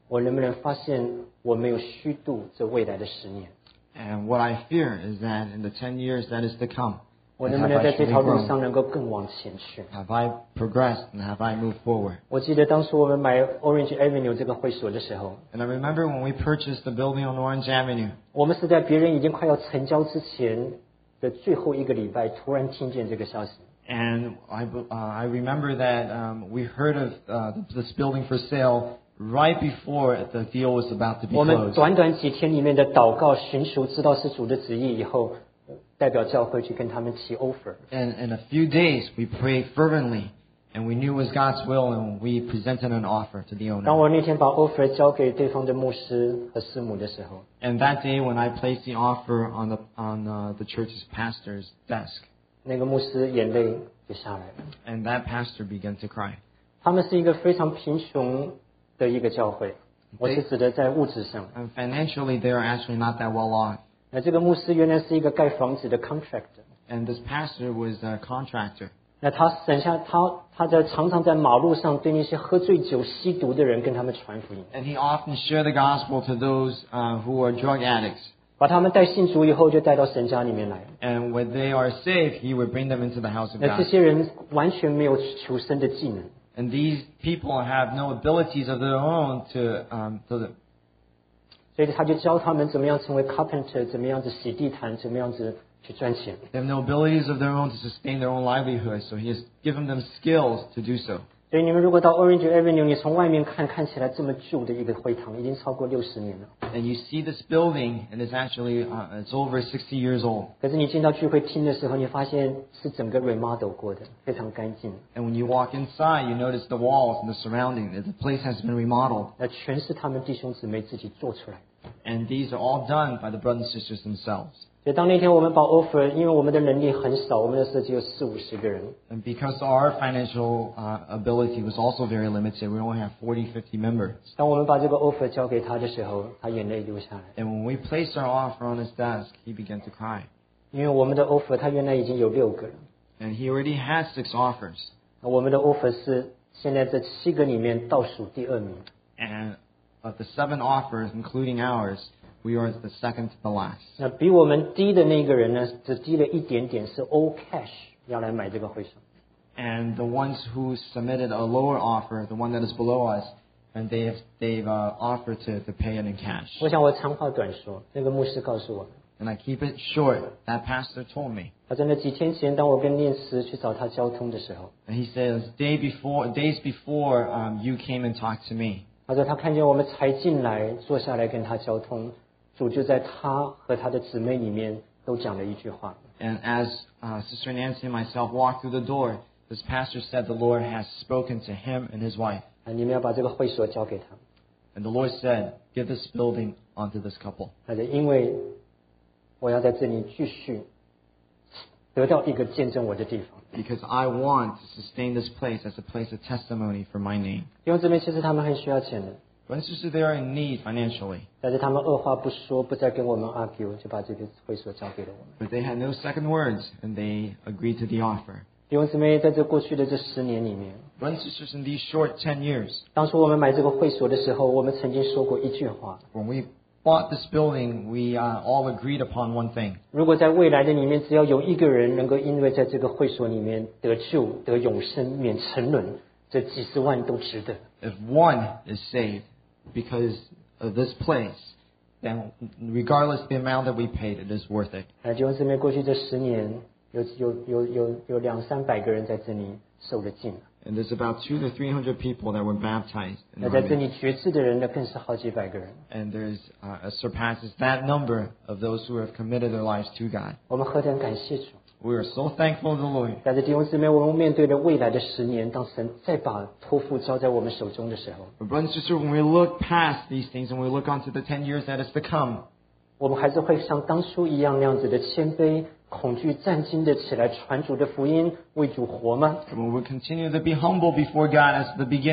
Speaker 2: 我能不能发现我没有虚度这未来的十年？
Speaker 1: And what I fear is that in the ten years that is to come,
Speaker 2: 我
Speaker 1: have
Speaker 2: 能不能
Speaker 1: I
Speaker 2: 在这
Speaker 1: truly
Speaker 2: 条路
Speaker 1: grown?
Speaker 2: 上能够更往前去？
Speaker 1: Have I progressed and have I moved forward?
Speaker 2: 我记得当初我们买 Orange Avenue 这个会所的时候，
Speaker 1: And I remember when we purchased the building on Orange Avenue,
Speaker 2: 我们是在别人已经快要成交之前的最后一个礼拜，突然听见这个消息。
Speaker 1: and I, uh, I remember that um, we heard of uh, this building for sale right before the deal was about to be
Speaker 2: 我们
Speaker 1: closed.
Speaker 2: 短短几天里面的祷告、寻求，知道是主的旨意以后，代表教会去跟他们提 offer。
Speaker 1: And in a few days, we prayed fervently, and we knew it was God's will, and we presented an offer to the
Speaker 2: 当
Speaker 1: owner.
Speaker 2: 我那天把 offer 交给对方的牧师和师母的时候，
Speaker 1: And that day, when I placed the offer on the on uh, the church's pastor's desk,
Speaker 2: 那个牧师眼泪就下来了。
Speaker 1: and that pastor began to cry.
Speaker 2: 他们是一个非常贫穷的一个教会，我是指的在物质上。
Speaker 1: And financially, they are actually not that well off.
Speaker 2: 那这个牧师原来是一个盖房子的 contractor。
Speaker 1: And this pastor was a contractor.
Speaker 2: 那他省下他他在常常在马路上对那些喝醉酒吸毒的人跟他们传福音，
Speaker 1: And he often shared the gospel to those uh, who are drug addicts.
Speaker 2: 把他们带信主以后就带到神家里面来。
Speaker 1: And when they are saved, he would bring them into the house of
Speaker 2: 那这
Speaker 1: God.
Speaker 2: 些人完全没有求生的技能，
Speaker 1: And these people have no abilities of their own to, um, to the,
Speaker 2: 所以他就教他们怎么样成为 carpenter， 怎么样子洗地毯，怎么样子去赚钱。
Speaker 1: they have no abilities of their own to sustain their own livelihood. So he has given them skills to do so.
Speaker 2: 所以你们如果到 Orange Avenue， 你从外面看，看起来这么旧的一个会堂，已经超过六十年了。
Speaker 1: And you see this building, and it's actually, uh, it's over sixty years old.
Speaker 2: 可是你进到聚会厅的时候，你发现是整个 remodel 过的，非常干净。
Speaker 1: And when you walk inside, you notice the walls and the surrounding. The place has been remodeled.
Speaker 2: 那全是他们弟兄姊妹自己做出来的。
Speaker 1: And these are all done by the brothers and sisters themselves.
Speaker 2: 所以当那天我们把 offer， 因为我们的能力很少，我们的社只有四五十个人，
Speaker 1: And because our financial uh, ability was also very limited, we only have forty, fifty members.
Speaker 2: 当我们把这个 offer 交给他的时候，他眼泪流下来，
Speaker 1: And when we placed our offer on his desk, he began to cry.
Speaker 2: 因为我们的 offer 他原来已经有六个了，
Speaker 1: And he already had six offers.
Speaker 2: 我们的 offer 是现在这七个里面倒数第二名。
Speaker 1: And of the seven offers, including ours, we are the second to the last.
Speaker 2: 那比我们低的那个人呢，只低了一点点，是 all cash 要来买这个会所。
Speaker 1: And the ones who submitted a lower offer, the one that is below us, and they have, they've uh, offered to, to pay it in cash.
Speaker 2: 我想我长话短说，那个牧师告诉我，
Speaker 1: And I keep it short. That pastor told me.
Speaker 2: 他在那几天前，当我跟念慈去找他交通的时候，
Speaker 1: And he says, day before, days before um, you came and talked to me,
Speaker 2: 他说他看见我们才进来，坐下来跟他交通，主就在他和他的姊妹里面都讲了一句话。
Speaker 1: and as uh, Sister Nancy and myself walked through the door, this pastor said the Lord has spoken to him and his wife.
Speaker 2: 啊，你们要把这个会所交给他。
Speaker 1: And the Lord said, give this building onto this couple.
Speaker 2: 他说，因为我要在这里继续得到一个见证我的地方。
Speaker 1: Because I want to sustain this place as a place of testimony for my name.
Speaker 2: 弟兄姊妹，其实他们很需要钱的，
Speaker 1: Brothers and sisters, they are in need financially.
Speaker 2: 但是他们二话不说，不再跟我们 argue， 就把这个会所交给了我们。
Speaker 1: But they had no second words, and they agreed to the offer.
Speaker 2: 弟兄姊妹，在这过去的这十年里面，
Speaker 1: Brothers and sisters, in these short ten years,
Speaker 2: 当初我们买这个会所的时候，我们曾经说过一句话：
Speaker 1: when we bought this building, we uh, all agreed upon one thing.
Speaker 2: 如果在未来的里面，只要有一个人能够因为在这个会所里面得救、得永生、免沉沦，这几十万都值得。
Speaker 1: If one is saved because of this place, then regardless of the amount that we paid, it is worth it.
Speaker 2: 啊，弟兄姊妹，过去这十年，有有有有有两三百个人在这里受了浸。
Speaker 1: And there's about two to three hundred people that were baptized. In
Speaker 2: 那
Speaker 1: our
Speaker 2: 在这
Speaker 1: midst.
Speaker 2: 里决志的人呢，更是好几百个人。
Speaker 1: And there's uh, surpasses that number of those who have committed their lives to God.
Speaker 2: 我们何等感谢主！
Speaker 1: We are so thankful to the Lord.
Speaker 2: 但是弟兄姊妹，我们面对着未来的十年，当神再把托付交在我们手中的时候，
Speaker 1: But brothers and sisters, when we look past these things and we look onto the ten years that is to come,
Speaker 2: 我们还是会像当初一样那样子的谦卑、恐惧、战兢的起来传主的福音，为主活吗？
Speaker 1: and we will continue to be humble before God as the beginning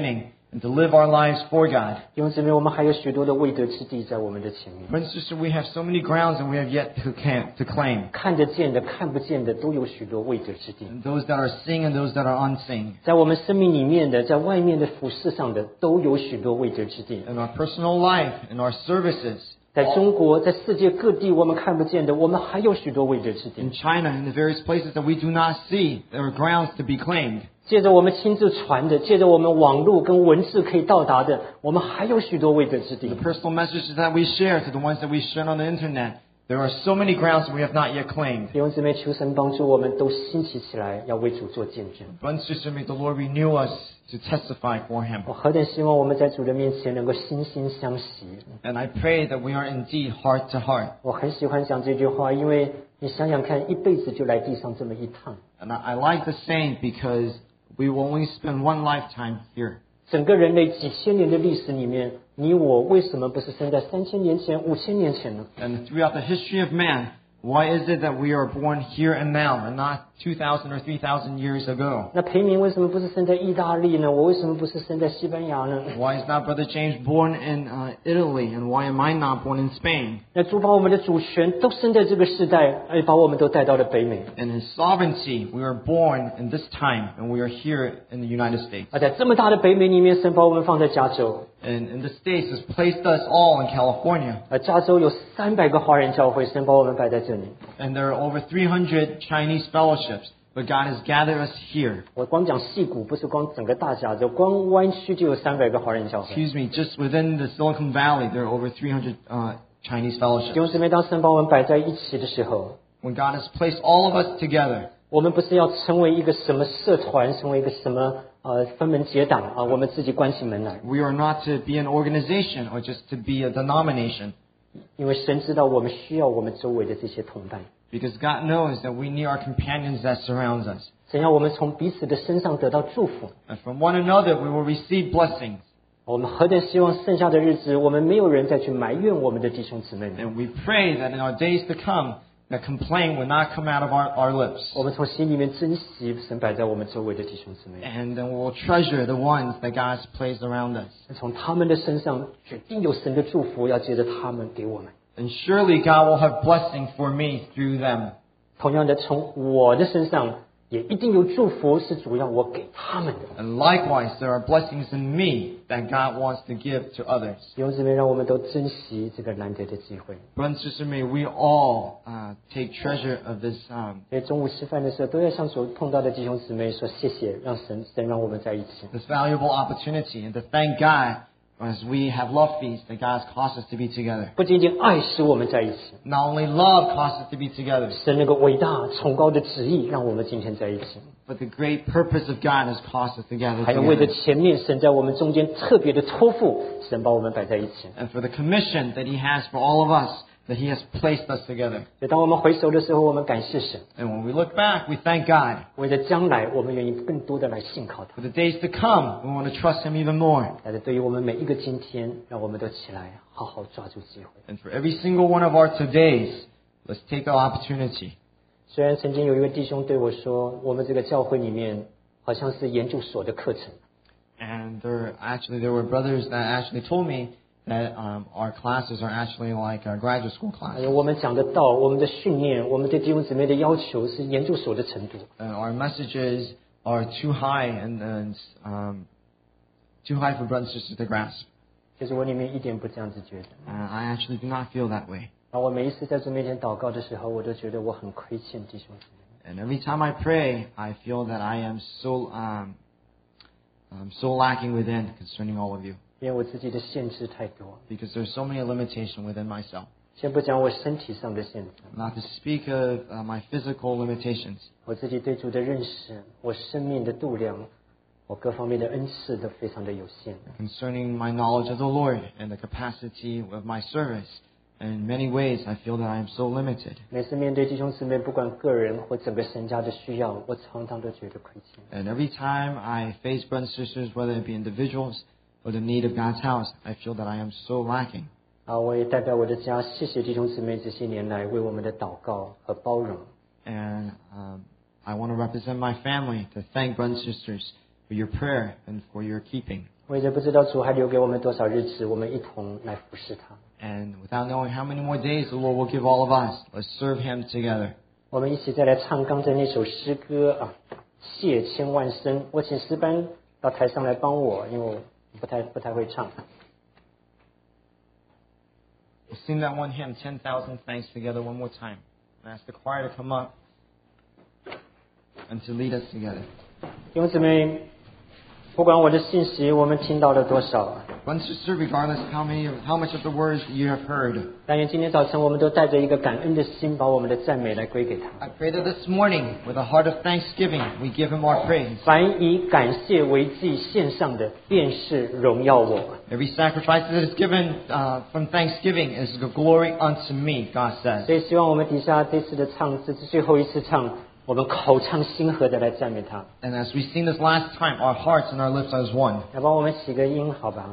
Speaker 1: and to live our lives for God.
Speaker 2: 弟兄姊妹，我们还有许多的未得之地在我们的前面。
Speaker 1: Brothers and sisters, we have so many grounds and we have yet to, can, to claim.
Speaker 2: 看得见的、看不见的，都有许多未得之地。
Speaker 1: And those that are seen and those that are unseen.
Speaker 2: 在我们生命里面的，在外面的服饰上的，都有许多未得之地。
Speaker 1: In our personal life, in our services.
Speaker 2: 在中国，在世界各地，我们看不见的，我们还有许多未得之地。
Speaker 1: In China, in the various places that we do not see, there are grounds to be claimed.
Speaker 2: 借着我们亲自传的，借着我们网络跟文字可以到达的，我们还有许多未得之地。
Speaker 1: The personal messages that we share to the ones that we share on the internet, there are so many grounds that we have not yet claimed.
Speaker 2: 弟兄姊妹，求神帮助我们都兴起起来，要为主做见证。
Speaker 1: Brothers and sisters, may the Lord renew us to testify for Him.
Speaker 2: 我何等希望我们在主的面前能够心心相惜。
Speaker 1: And I pray that we are indeed heart to heart.
Speaker 2: 我很喜欢讲这句话，因为你想想看，一辈子就来地上这么一趟。
Speaker 1: And I, I like the saying because we will only spend one lifetime here.
Speaker 2: 整个人类几千年的历史里面，你我为什么不是生在三千年前、五千年前呢？
Speaker 1: And throughout the history of man, why is it that we are born here and now and not two thousand or three thousand years ago?
Speaker 2: 那培明为什么不是生在意大利呢？我为什么不是生在西班牙呢？
Speaker 1: Why is not Brother James born in uh, Italy and why am I not born in Spain?
Speaker 2: 那主把我们的主权都生在这个世代，而把我们都带到了北美。
Speaker 1: In His sovereignty, we were born in this time and we are here in the United States.
Speaker 2: 而在这么大的北美里面，神把我们放在加州。
Speaker 1: And in the States, has placed us all in California.
Speaker 2: 而加州有三百个华人教会，神把我们摆在这里。
Speaker 1: And there are over three hundred Chinese fellowships, but God has gathered us here.
Speaker 2: 我光讲矽谷，不是光整个大加州，光湾区就有三百个华人教会。
Speaker 1: Excuse me, just within the Silicon Valley, there are over three hundred uh, Chinese
Speaker 2: 弟
Speaker 1: fellowships.
Speaker 2: 兄姊妹，当神把我们摆在一起的时候，
Speaker 1: When God has placed all of us together,
Speaker 2: 我们不是要成为一个什么社团，成为一个什么呃分门结党啊，我们自己关起门来。
Speaker 1: we are not to be an organization or just to be a denomination.
Speaker 2: 因为神知道我们需要我们周围的这些同伴，
Speaker 1: Because God knows that we need our companions that surrounds us.
Speaker 2: 神要我们从彼此的身上得到祝福。
Speaker 1: And from one another, we will receive blessings.
Speaker 2: 我们何等希望剩下的日子，我们没有人再去埋怨我们的弟兄姊妹们。
Speaker 1: And we pray that in our days to come, that complaint will not come out of our, our lips.
Speaker 2: 我们从心里面珍惜神摆在我们周围的弟兄姊妹，
Speaker 1: And then we will treasure the ones that God has placed around us.
Speaker 2: 从他们的身上决定有神的祝福要接着他们给我们。
Speaker 1: And surely God will have blessing for me through them.
Speaker 2: 同样的，从我的身上也一定有祝福，是主要我给他们的。
Speaker 1: And likewise, there are blessings in me that God wants to give to others.
Speaker 2: 弟兄姊妹，让我们都珍惜这个难得的机会。
Speaker 1: Brothers and sisters, may we all uh, take treasure of this, um,
Speaker 2: 所以中午吃饭的时候，都要向所碰到的弟兄姊妹说谢谢，让神神让我们在一起。
Speaker 1: this valuable opportunity, and to thank God as we have love feasts that God has caused us to be together.
Speaker 2: 不仅仅爱使我们在一起，
Speaker 1: Not only love caused us to be together,
Speaker 2: 神那个伟大崇高的旨意让我们今天在一起，
Speaker 1: but the great purpose of God has caused us to gather
Speaker 2: 还有为着
Speaker 1: together.
Speaker 2: 前面神在我们中间特别的托付，神把我们摆在一起。
Speaker 1: And for the commission that He has for all of us, that He has placed us together.
Speaker 2: 所以当我们回首的时候，我们感谢神；
Speaker 1: And when we look back, we thank God.
Speaker 2: 为着将来，我们愿意更多的来信靠他。
Speaker 1: For the days to come, we want to trust Him even more.
Speaker 2: 但是对于我们每一个今天，让我们都起来好好抓住机会。
Speaker 1: And for every single one of our todays, let's take the opportunity.
Speaker 2: 虽然曾经有一位弟兄对我说，我们这个教会里面好像是研究所的课程。
Speaker 1: And there actually there were brothers that actually told me that um, our classes are actually like our graduate school
Speaker 2: 还
Speaker 1: classes.
Speaker 2: 有我们讲的道，我们的训练，我们对弟兄姊妹的要求是研究所的程度。
Speaker 1: And our messages are too high and, and um, too high for brothers and sisters to grasp.
Speaker 2: 其实我里面一点不这样子觉得。
Speaker 1: Uh, I actually do not feel that way.
Speaker 2: 而我每一次在主面前祷告的时候，我都觉得我很亏欠弟兄姊妹。
Speaker 1: And every time I pray, I feel that I am so um, um, so lacking within concerning all of you.
Speaker 2: 因为我自己的限制太多，
Speaker 1: Because there's so many limitations within myself.
Speaker 2: 先不讲我身体上的限制，
Speaker 1: Not to speak of uh, my physical limitations.
Speaker 2: 我自己对主的认识，我生命的度量，我各方面的恩赐都非常的有限。
Speaker 1: Concerning my knowledge of the Lord and the capacity of my service. In many ways, I feel that I am so limited.
Speaker 2: 每次面对弟兄姊妹，不管个人或整个神家的需要，我常常都觉得亏欠。
Speaker 1: And every time I face brothers and sisters, whether it be individuals or the need of God's house, I feel that I am so lacking.
Speaker 2: 啊，我也代表我的家，谢谢弟兄姊妹这些年来为我们的祷告和包容。
Speaker 1: And um, I want to represent my family to thank brothers and sisters for your prayer and for your keeping.
Speaker 2: 我也不知道主还留给我们多少日子，我们一同来服侍他。
Speaker 1: And without knowing how many more days the Lord will give all of us, let's serve Him together.
Speaker 2: 我们一起再来唱刚才那首诗歌啊，谢千万声。我请诗班到台上来帮我，因为我不太不太会唱。
Speaker 1: We'll sing that one hymn, ten thousand thanks, together one more time. And ask the choir to come up and to lead us together.
Speaker 2: 弟兄姊妹，不管我的信息我们听到了多少，
Speaker 1: Brothers and sisters, regardless of how many, how much of the words you have heard,
Speaker 2: 但愿今天早晨我们都带着一个感恩的心，把我们的赞美来归给他。
Speaker 1: I pray that this morning, with a heart of thanksgiving, we give Him our praise.
Speaker 2: 凡以感谢为祭献上的，便是荣耀我。
Speaker 1: Every sacrifice that is given uh, from thanksgiving is the glory unto me, God says.
Speaker 2: 所以希望我们底下这次的唱，这是最后一次唱，我们口唱心和的来赞美他。
Speaker 1: And as we sing this last time, our hearts and our lips are as one.
Speaker 2: 来帮我们起个音，好吧？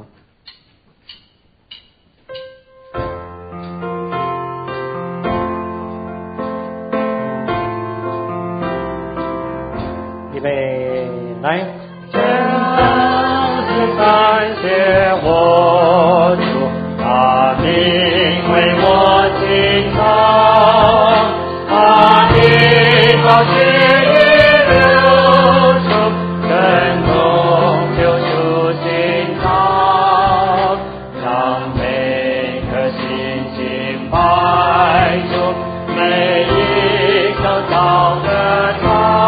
Speaker 2: 预备，来！真是感谢我主，他名为我心肠，他的宝血已流出，震动救赎心肠，让每颗心敬拜主，每一口祷的唱。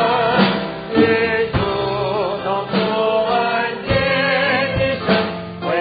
Speaker 2: 为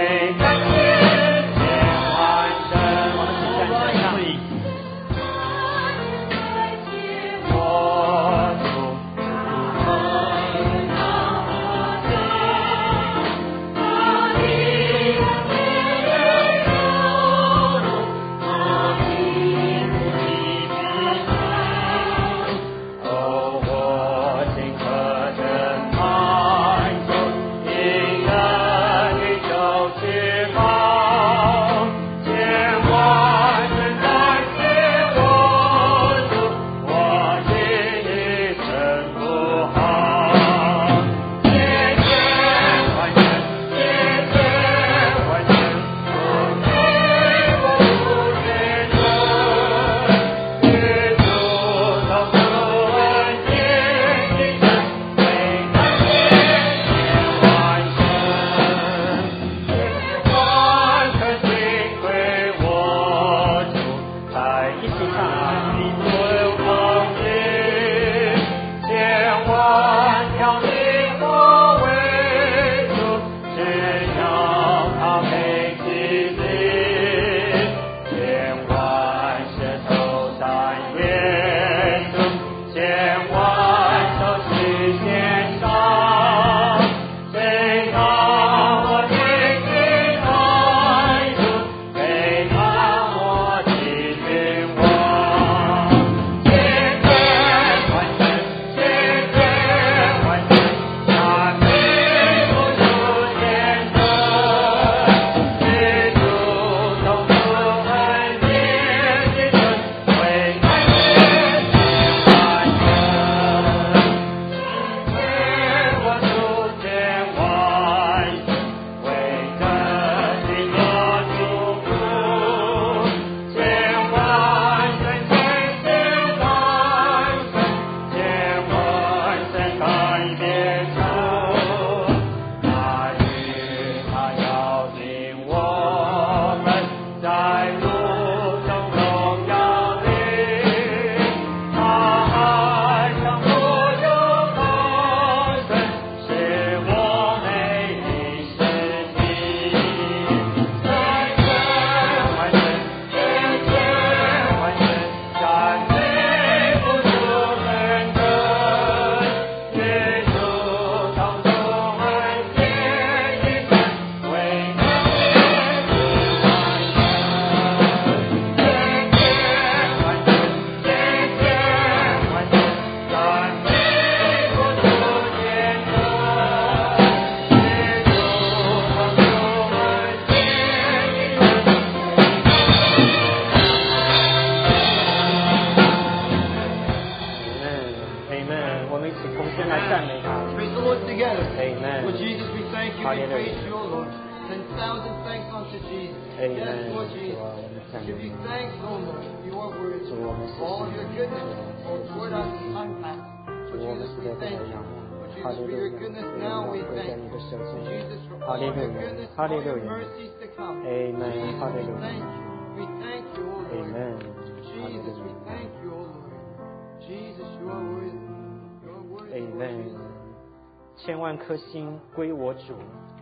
Speaker 1: you, O Lord. Ten thousand thanks unto Jesus.
Speaker 2: Amen.
Speaker 1: Yes, Lord
Speaker 2: 主
Speaker 1: Jesus.
Speaker 2: 啊，我们赞美
Speaker 1: Give
Speaker 2: 你
Speaker 1: you。thanks, O Lord. You are worthy.
Speaker 2: 主，我们谢
Speaker 1: For all
Speaker 2: 谢
Speaker 1: your
Speaker 2: 你。
Speaker 1: goodness,
Speaker 2: 主
Speaker 1: O
Speaker 2: 啊，
Speaker 1: toward
Speaker 2: 谢
Speaker 1: us
Speaker 2: 谢
Speaker 1: in
Speaker 2: 你。
Speaker 1: time past.
Speaker 2: 主，
Speaker 1: Lord
Speaker 2: 我们
Speaker 1: Jesus,
Speaker 2: 是
Speaker 1: we
Speaker 2: 在这
Speaker 1: thank
Speaker 2: 来
Speaker 1: you.
Speaker 2: 仰望。
Speaker 1: Lord
Speaker 2: 哈
Speaker 1: Jesus,
Speaker 2: 利
Speaker 1: for
Speaker 2: 路
Speaker 1: your
Speaker 2: 亚，
Speaker 1: goodness
Speaker 2: 荣
Speaker 1: now
Speaker 2: 耀
Speaker 1: we
Speaker 2: 归在
Speaker 1: thank
Speaker 2: 你
Speaker 1: you.
Speaker 2: 的手中。
Speaker 1: Jesus, for
Speaker 2: 哈
Speaker 1: all
Speaker 2: 利路
Speaker 1: your
Speaker 2: 亚，
Speaker 1: goodness,
Speaker 2: 哈
Speaker 1: for
Speaker 2: 利
Speaker 1: all
Speaker 2: 路
Speaker 1: your
Speaker 2: 亚。
Speaker 1: mercies to come.
Speaker 2: Amen， 哈
Speaker 1: Jesus,
Speaker 2: 利
Speaker 1: we
Speaker 2: 路亚。
Speaker 1: thank you. We thank you, O Lord.
Speaker 2: Amen， 哈利
Speaker 1: Jesus,
Speaker 2: 路
Speaker 1: we
Speaker 2: 亚。
Speaker 1: thank you, O Lord. Jesus, you are worthy. You are worthy, Lord
Speaker 2: Amen，
Speaker 1: Jesus.
Speaker 2: 千万颗心归我主，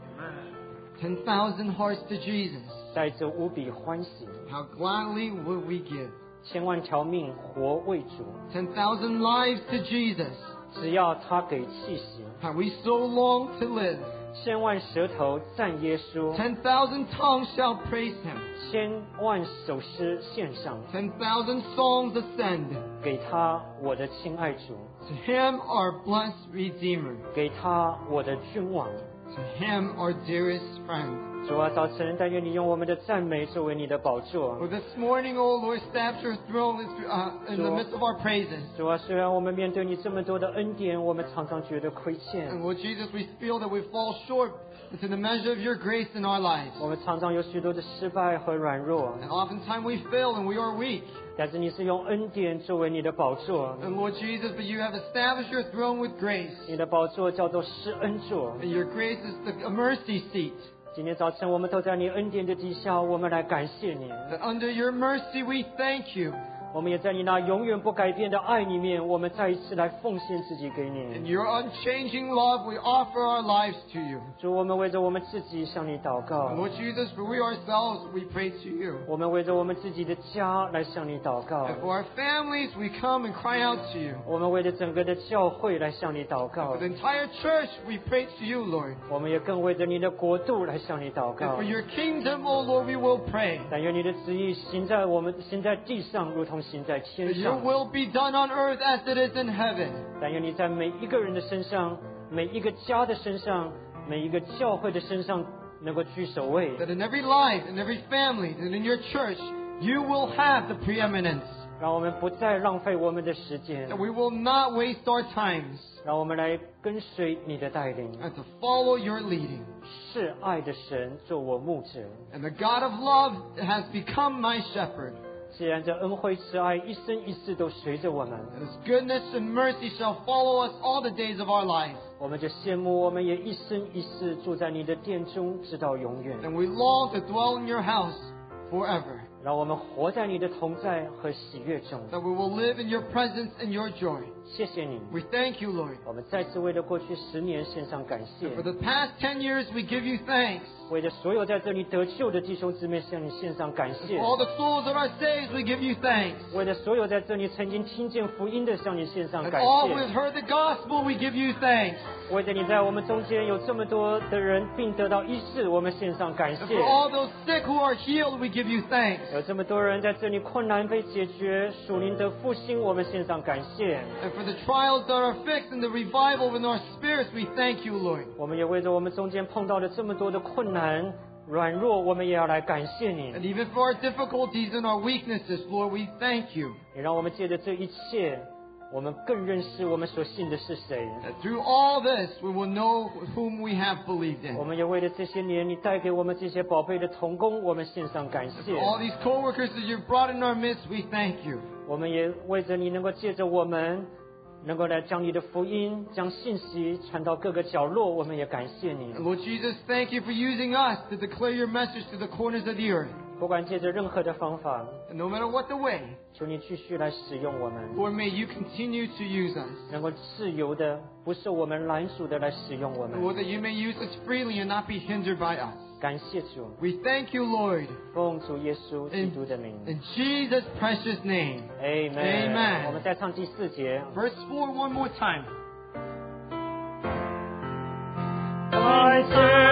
Speaker 1: Ten thousand hearts to Jesus.
Speaker 2: 带着无比欢喜。
Speaker 1: How gladly would we give?
Speaker 2: 千万条命活为主，
Speaker 1: Ten thousand lives to Jesus.
Speaker 2: 只要他给气息。
Speaker 1: How we so long to live.
Speaker 2: 千万舌头赞耶稣，
Speaker 1: Ten thousand tongues shall praise him.
Speaker 2: 千万首诗献上，
Speaker 1: Ten thousand songs ascend.
Speaker 2: 给他我的亲爱主，
Speaker 1: To him our blessed Redeemer.
Speaker 2: 给他我的君王。
Speaker 1: To him our dearest friend.
Speaker 2: 主啊，早晨但愿你用我们的赞美作为你的宝座。
Speaker 1: For this morning, O Lord, establish your throne is, uh, in the midst of our praises.
Speaker 2: 主啊，虽然我们面对你这么多的恩典，我们常常觉得亏
Speaker 1: And
Speaker 2: 欠，
Speaker 1: Lord Jesus, we feel that we fall short to the measure of your grace in our lives.
Speaker 2: 我们常常有许多的失败和软弱，
Speaker 1: And oftentimes we fail and we are weak.
Speaker 2: 但是你是用恩典作为你的宝座，
Speaker 1: And Lord Jesus, but you have established your throne with grace.
Speaker 2: 你的宝座叫做施恩座。
Speaker 1: And your grace is the a mercy seat.
Speaker 2: 今天早晨我们都在你恩典的底下，我们来感谢你。
Speaker 1: That under your mercy we thank you.
Speaker 2: 我们也在你那永远不改变的爱里面，我们再一次来奉献自己给
Speaker 1: In
Speaker 2: 你。
Speaker 1: your unchanging love, we offer our lives to you.
Speaker 2: 主，我们为着我们自己向你祷告
Speaker 1: And，Lord Jesus, for we ourselves, we pray to you.
Speaker 2: 我们为着我们自己的家来向你祷告，
Speaker 1: And for our families, we come and cry out to you.
Speaker 2: 我们为着整个的教会来向你祷告
Speaker 1: For，the entire church, we pray to you, Lord.
Speaker 2: 我们也更为着你的国度来向你祷
Speaker 1: And
Speaker 2: 告
Speaker 1: for。your kingdom, O Lord, we will pray.
Speaker 2: 但愿你的旨意行在我们行在地上，如同行在天
Speaker 1: That your
Speaker 2: 上。
Speaker 1: will be done on earth as it is in heaven.
Speaker 2: 但愿你在每一个人的身上，每一个家的身上，每一个教会的身上，能够居首位。
Speaker 1: That in every life, in every family, that in your church, you will have the preeminence.
Speaker 2: 让我们不再浪费我们的时间
Speaker 1: That，we will not waste our times.
Speaker 2: 让我们来跟随你的带领。
Speaker 1: And to follow your leading.
Speaker 2: 是爱的神做我牧者。
Speaker 1: And the God of love has become my shepherd.
Speaker 2: 既然这恩惠慈爱一生一世都随着我们，
Speaker 1: And his goodness and mercy shall follow us all the days of our lives.
Speaker 2: 我们就羡慕我们也一生一世住在你的殿中，直到永远。
Speaker 1: And we long to dwell in your house forever.
Speaker 2: 让我们活在你的同在和喜悦中。
Speaker 1: That we will live in your presence and your joy.
Speaker 2: 谢谢你，
Speaker 1: We thank you, Lord.
Speaker 2: 我们再次为了过去十年献上感谢，
Speaker 1: For the past ten years, we give you thanks.
Speaker 2: 为着所有在这里得救的弟兄姊妹向你献上感谢
Speaker 1: For，all the souls that are saved, we give you thanks.
Speaker 2: 为了所有在这里曾经听见福音的向你献上
Speaker 1: And
Speaker 2: 感
Speaker 1: all who have
Speaker 2: 谢，
Speaker 1: heard the gospel, we give you thanks.
Speaker 2: 为着你在我们中间有这么多的人并得到医治，我们献上感
Speaker 1: And
Speaker 2: 谢
Speaker 1: for。all those sick who are healed, we give you thanks.
Speaker 2: 有这么多人在这里困难被解决，属灵的复兴，我们献上感谢。
Speaker 1: And for the trials that are fixed and the revival in our spirits, we thank you, Lord.
Speaker 2: 我们也为着我们中间碰到的这么多的困难、软弱，我们也要来感谢你。
Speaker 1: And even for our difficulties and our weaknesses, Lord, we thank you.
Speaker 2: 也让我们借着这一切，我们更认识我们所信的是谁。
Speaker 1: That through all this, we will know whom we have believed
Speaker 2: 我
Speaker 1: in.
Speaker 2: 们也为了这些年你带给我们这些宝贝的童工，我们献上感谢
Speaker 1: For。all these co-workers that you've brought in our midst, we thank you.
Speaker 2: 我们也为着你能够借着我们，能够来将你的福音、将信息传到各个角落，我们也感谢你。
Speaker 1: And Lord Jesus, thank you for using us to declare your message to the corners of the earth.
Speaker 2: 不管借着任何的方法，
Speaker 1: And no matter what the way,
Speaker 2: 求你继续来使用我们，
Speaker 1: Lord, may you continue to use us.
Speaker 2: 能够自由的、不受我们拦阻的来使用我
Speaker 1: And
Speaker 2: 们。
Speaker 1: Lord, that you may use us freely and not be hindered by us.
Speaker 2: 感谢主，
Speaker 1: We thank you, Lord,
Speaker 2: 奉主耶稣基督的名
Speaker 1: in Jesus' precious name.
Speaker 2: ，Amen。
Speaker 1: Amen
Speaker 2: 我们再唱第四节。
Speaker 1: Verse four, one more time.
Speaker 2: 在这